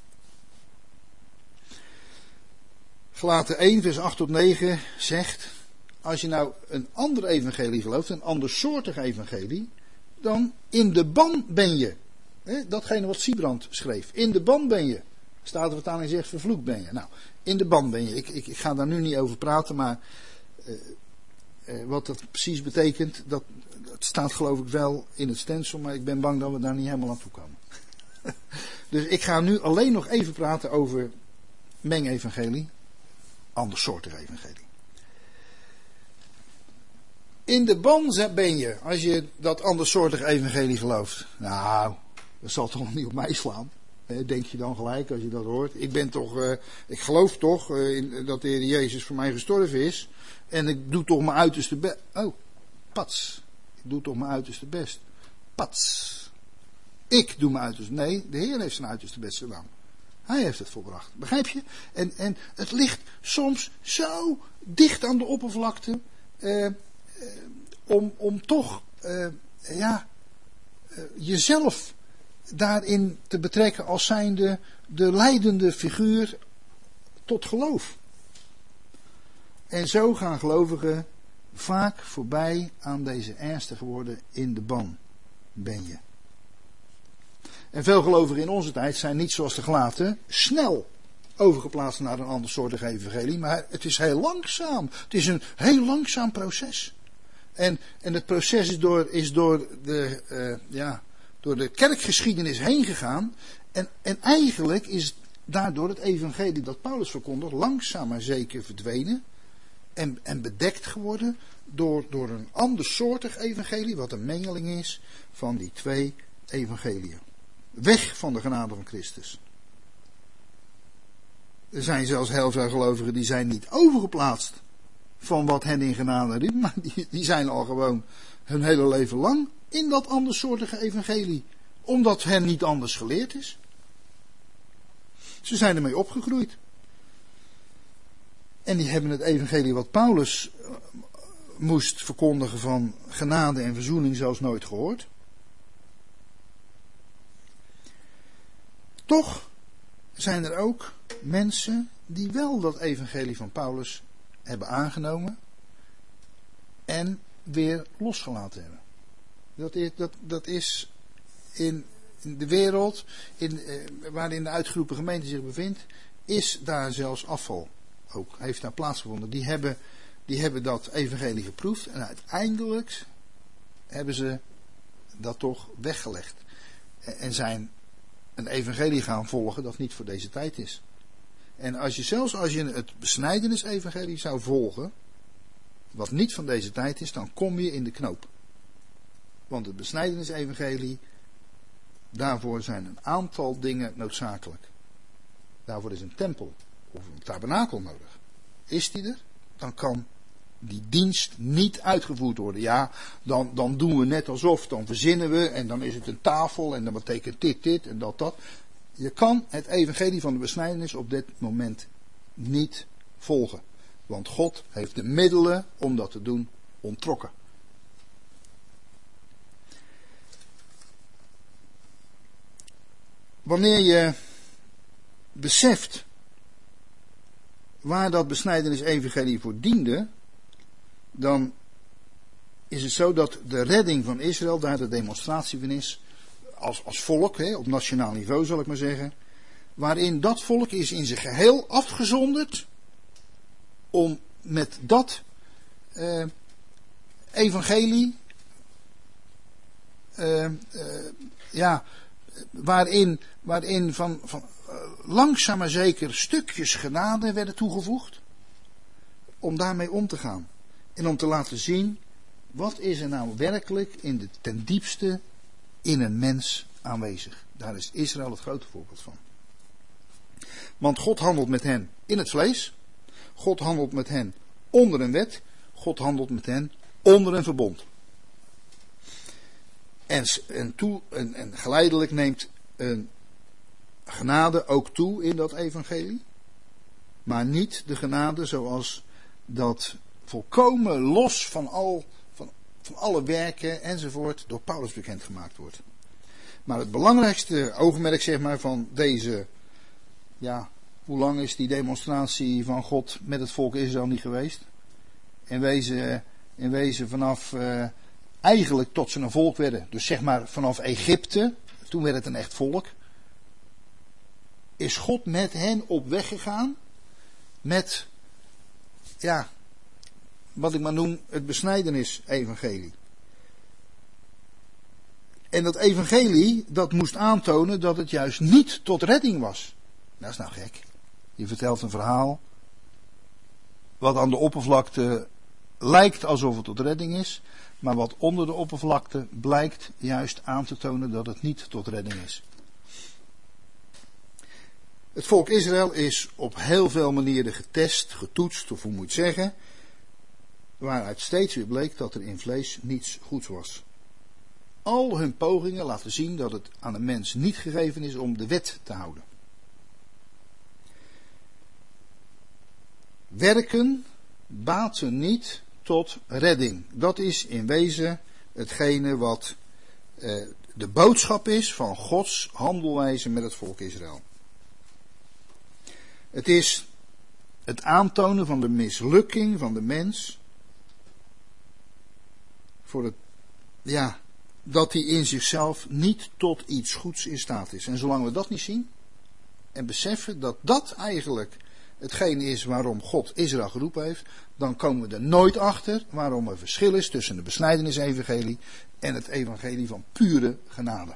Speaker 1: Galaten één vers acht tot negen zegt, als je nou een ander evangelie gelooft, een andersoortig evangelie, dan in de ban ben je. He, datgene wat Siebrand schreef. In de ban ben je. Statenvertaling zegt, vervloekt ben je. Nou, in de ban ben je. Ik, ik, ik ga daar nu niet over praten, maar uh, uh, wat dat precies betekent, dat, dat staat geloof ik wel in het stencil, maar ik ben bang dat we daar niet helemaal aan toe komen. Dus ik ga nu alleen nog even praten over mengevangelie, andersoortig evangelie. In de ban ben je, als je dat andersoortig evangelie gelooft. Nou, dat zal toch nog niet op mij slaan. Denk je dan gelijk als je dat hoort. Ik ben toch, uh, ik geloof toch uh, in, dat de Heer Jezus voor mij gestorven is. En ik doe toch mijn uiterste best. Oh, pats. Ik doe toch mijn uiterste best. Pats. Ik doe mijn uiterste. Nee, de Heer heeft zijn uiterste best gedaan. Hij heeft het volbracht. Begrijp je? En, en het ligt soms zo dicht aan de oppervlakte. Uh, uh, om, om toch, uh, ja, uh, jezelf daarin te betrekken als zijnde de leidende figuur tot geloof. En zo gaan gelovigen vaak voorbij aan deze ernstige woorden, in de ban ben je. En veel gelovigen in onze tijd zijn niet zoals de Galaten snel overgeplaatst naar een andersoortig evangelie, maar het is heel langzaam. Het is een heel langzaam proces. En, en het proces is door, is door de, uh, ja, door de kerkgeschiedenis heen gegaan. En, en eigenlijk is daardoor het evangelie dat Paulus verkondigt langzaam maar zeker verdwenen. En, en bedekt geworden door, door een andersoortig evangelie, wat een mengeling is van die twee evangeliën. Weg van de genade van Christus. Er zijn zelfs heel veel gelovigen die zijn niet overgeplaatst van wat hen in genade riep, maar die, die zijn al gewoon hun hele leven lang in dat andersoortige evangelie, omdat hen niet anders geleerd is. Ze zijn ermee opgegroeid. En die hebben het evangelie wat Paulus moest verkondigen van genade en verzoening zelfs nooit gehoord. Toch zijn er ook mensen die wel dat evangelie van Paulus hebben aangenomen en weer losgelaten hebben. Dat is, dat, dat is in, in de wereld, in, eh, waarin de uitgeroepen gemeente zich bevindt, is daar zelfs afval ook, heeft daar plaatsgevonden. Die hebben, die hebben dat evangelie geproefd en uiteindelijk hebben ze dat toch weggelegd. En zijn een evangelie gaan volgen dat niet voor deze tijd is. En als je zelfs als je het besnijdenis-evangelie zou volgen, wat niet van deze tijd is, dan kom je in de knoop. Want het besnijdenis-evangelie, daarvoor zijn een aantal dingen noodzakelijk. Daarvoor is een tempel of een tabernakel nodig. Is die er? Dan kan die dienst niet uitgevoerd worden. Ja, dan, dan doen we net alsof, dan verzinnen we en dan is het een tafel en dan betekent dit, dit en dat, dat. Je kan het evangelie van de besnijdenis op dit moment niet volgen. Want God heeft de middelen om dat te doen onttrokken. Wanneer je beseft waar dat besnijdenis-evangelie voor diende, dan is het zo dat de redding van Israël daar de demonstratie van is, als, als volk, hè, op nationaal niveau zal ik maar zeggen, waarin dat volk is in zijn geheel afgezonderd om met dat uh, evangelie, uh, uh, ja, waarin, waarin van, van uh, langzaam maar zeker stukjes genade werden toegevoegd, om daarmee om te gaan. En om te laten zien, wat is er nou werkelijk in de, ten diepste in een mens aanwezig. Daar is Israël het grote voorbeeld van. Want God handelt met hen in het vlees. God handelt met hen onder een wet. God handelt met hen onder een verbond. En, en, toe, en, en geleidelijk neemt een genade ook toe in dat evangelie. Maar niet de genade zoals dat volkomen los van al, van, van alle werken enzovoort door Paulus bekendgemaakt wordt. Maar het belangrijkste oogmerk, zeg maar, van deze, ja, hoe lang is die demonstratie van God met het volk Israël niet geweest? In wezen, in wezen vanaf, uh, eigenlijk tot ze een volk werden. Dus zeg maar vanaf Egypte, toen werd het een echt volk. Is God met hen op weg gegaan met, ja, wat ik maar noem het besnijdenis-evangelie. En dat evangelie, dat moest aantonen dat het juist niet tot redding was. Dat is nou gek. Je vertelt een verhaal wat aan de oppervlakte lijkt alsof het tot redding is, maar wat onder de oppervlakte blijkt juist aan te tonen dat het niet tot redding is. Het volk Israël is op heel veel manieren getest, getoetst, of hoe moet je het zeggen, waaruit steeds weer bleek dat er in vlees niets goeds was. Al hun pogingen laten zien dat het aan een mens niet gegeven is om de wet te houden. Werken baten niet tot redding. Dat is in wezen hetgene wat eh, de boodschap is van Gods handelwijze met het volk Israël. Het is het aantonen van de mislukking van de mens. Voor het, ja, dat hij in zichzelf niet tot iets goeds in staat is. En zolang we dat niet zien en beseffen dat dat eigenlijk hetgeen is waarom God Israël geroepen heeft, dan komen we er nooit achter waarom er verschil is tussen de besnijdenis-evangelie en het evangelie van pure genade.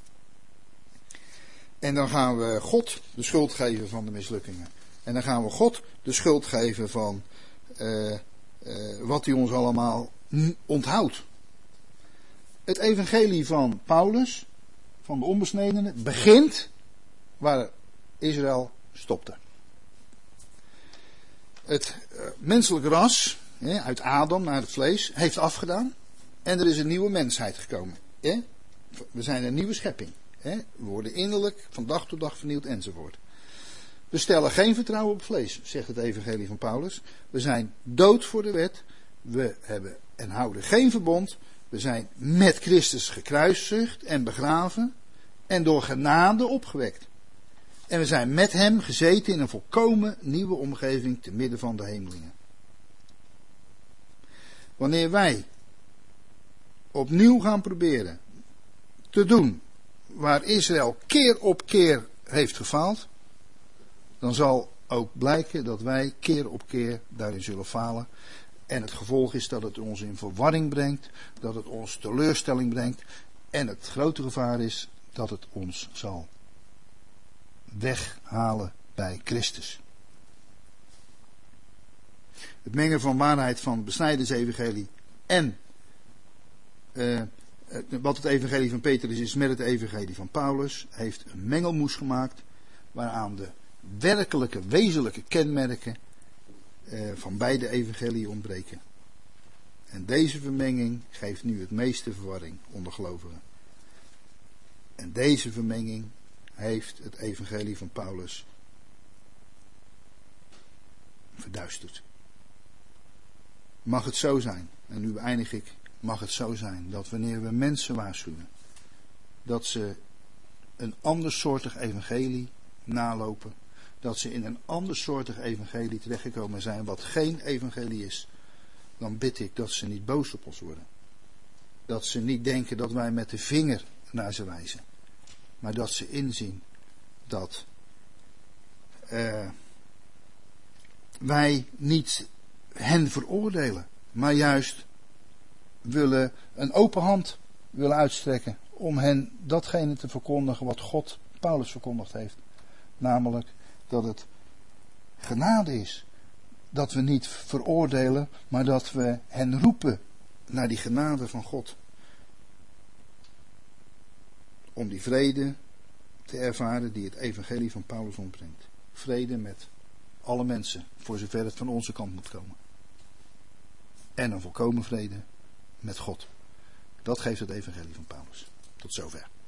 Speaker 1: En dan gaan we God de schuld geven van de mislukkingen. En dan gaan we God de schuld geven van uh, uh, wat hij ons allemaal onthoudt. Het evangelie van Paulus, van de onbesnedenen, begint waar Israël stopte. Het uh, menselijke ras, hè, uit Adam naar het vlees, heeft afgedaan. En er is een nieuwe mensheid gekomen. Hè? We zijn een nieuwe schepping. Hè? We worden innerlijk van dag tot dag vernieuwd enzovoort. We stellen geen vertrouwen op vlees, zegt het evangelie van Paulus. We zijn dood voor de wet. We hebben en houden geen verbond. We zijn met Christus gekruisigd en begraven. En door genade opgewekt. En we zijn met hem gezeten in een volkomen nieuwe omgeving te midden van de hemelingen. Wanneer wij opnieuw gaan proberen te doen waar Israël keer op keer heeft gefaald, dan zal ook blijken dat wij keer op keer daarin zullen falen. En het gevolg is dat het ons in verwarring brengt, dat het ons teleurstelling brengt. En het grote gevaar is dat het ons zal weghalen bij Christus. Het mengen van waarheid van het besnijdensevangelie en uh, wat het evangelie van Petrus is met het evangelie van Paulus heeft een mengelmoes gemaakt waaraan de werkelijke, wezenlijke kenmerken uh, van beide evangelieën ontbreken. En deze vermenging geeft nu het meeste verwarring onder gelovigen. En deze vermenging heeft het evangelie van Paulus verduisterd. Mag het zo zijn, en nu eindig ik, mag het zo zijn dat wanneer we mensen waarschuwen, dat ze een andersoortig evangelie nalopen, dat ze in een andersoortig evangelie terechtgekomen zijn wat geen evangelie is, dan bid ik dat ze niet boos op ons worden. Dat ze niet denken dat wij met de vinger naar ze wijzen. Maar dat ze inzien dat uh, wij niet hen veroordelen, maar juist willen een open hand willen uitstrekken om hen datgene te verkondigen wat God Paulus verkondigd heeft. Namelijk dat het genade is. Dat we niet veroordelen, maar dat we hen roepen naar die genade van God. Om die vrede te ervaren die het evangelie van Paulus ontbrengt. Vrede met alle mensen, voor zover het van onze kant moet komen. En een volkomen vrede met God. Dat geeft het evangelie van Paulus. Tot zover.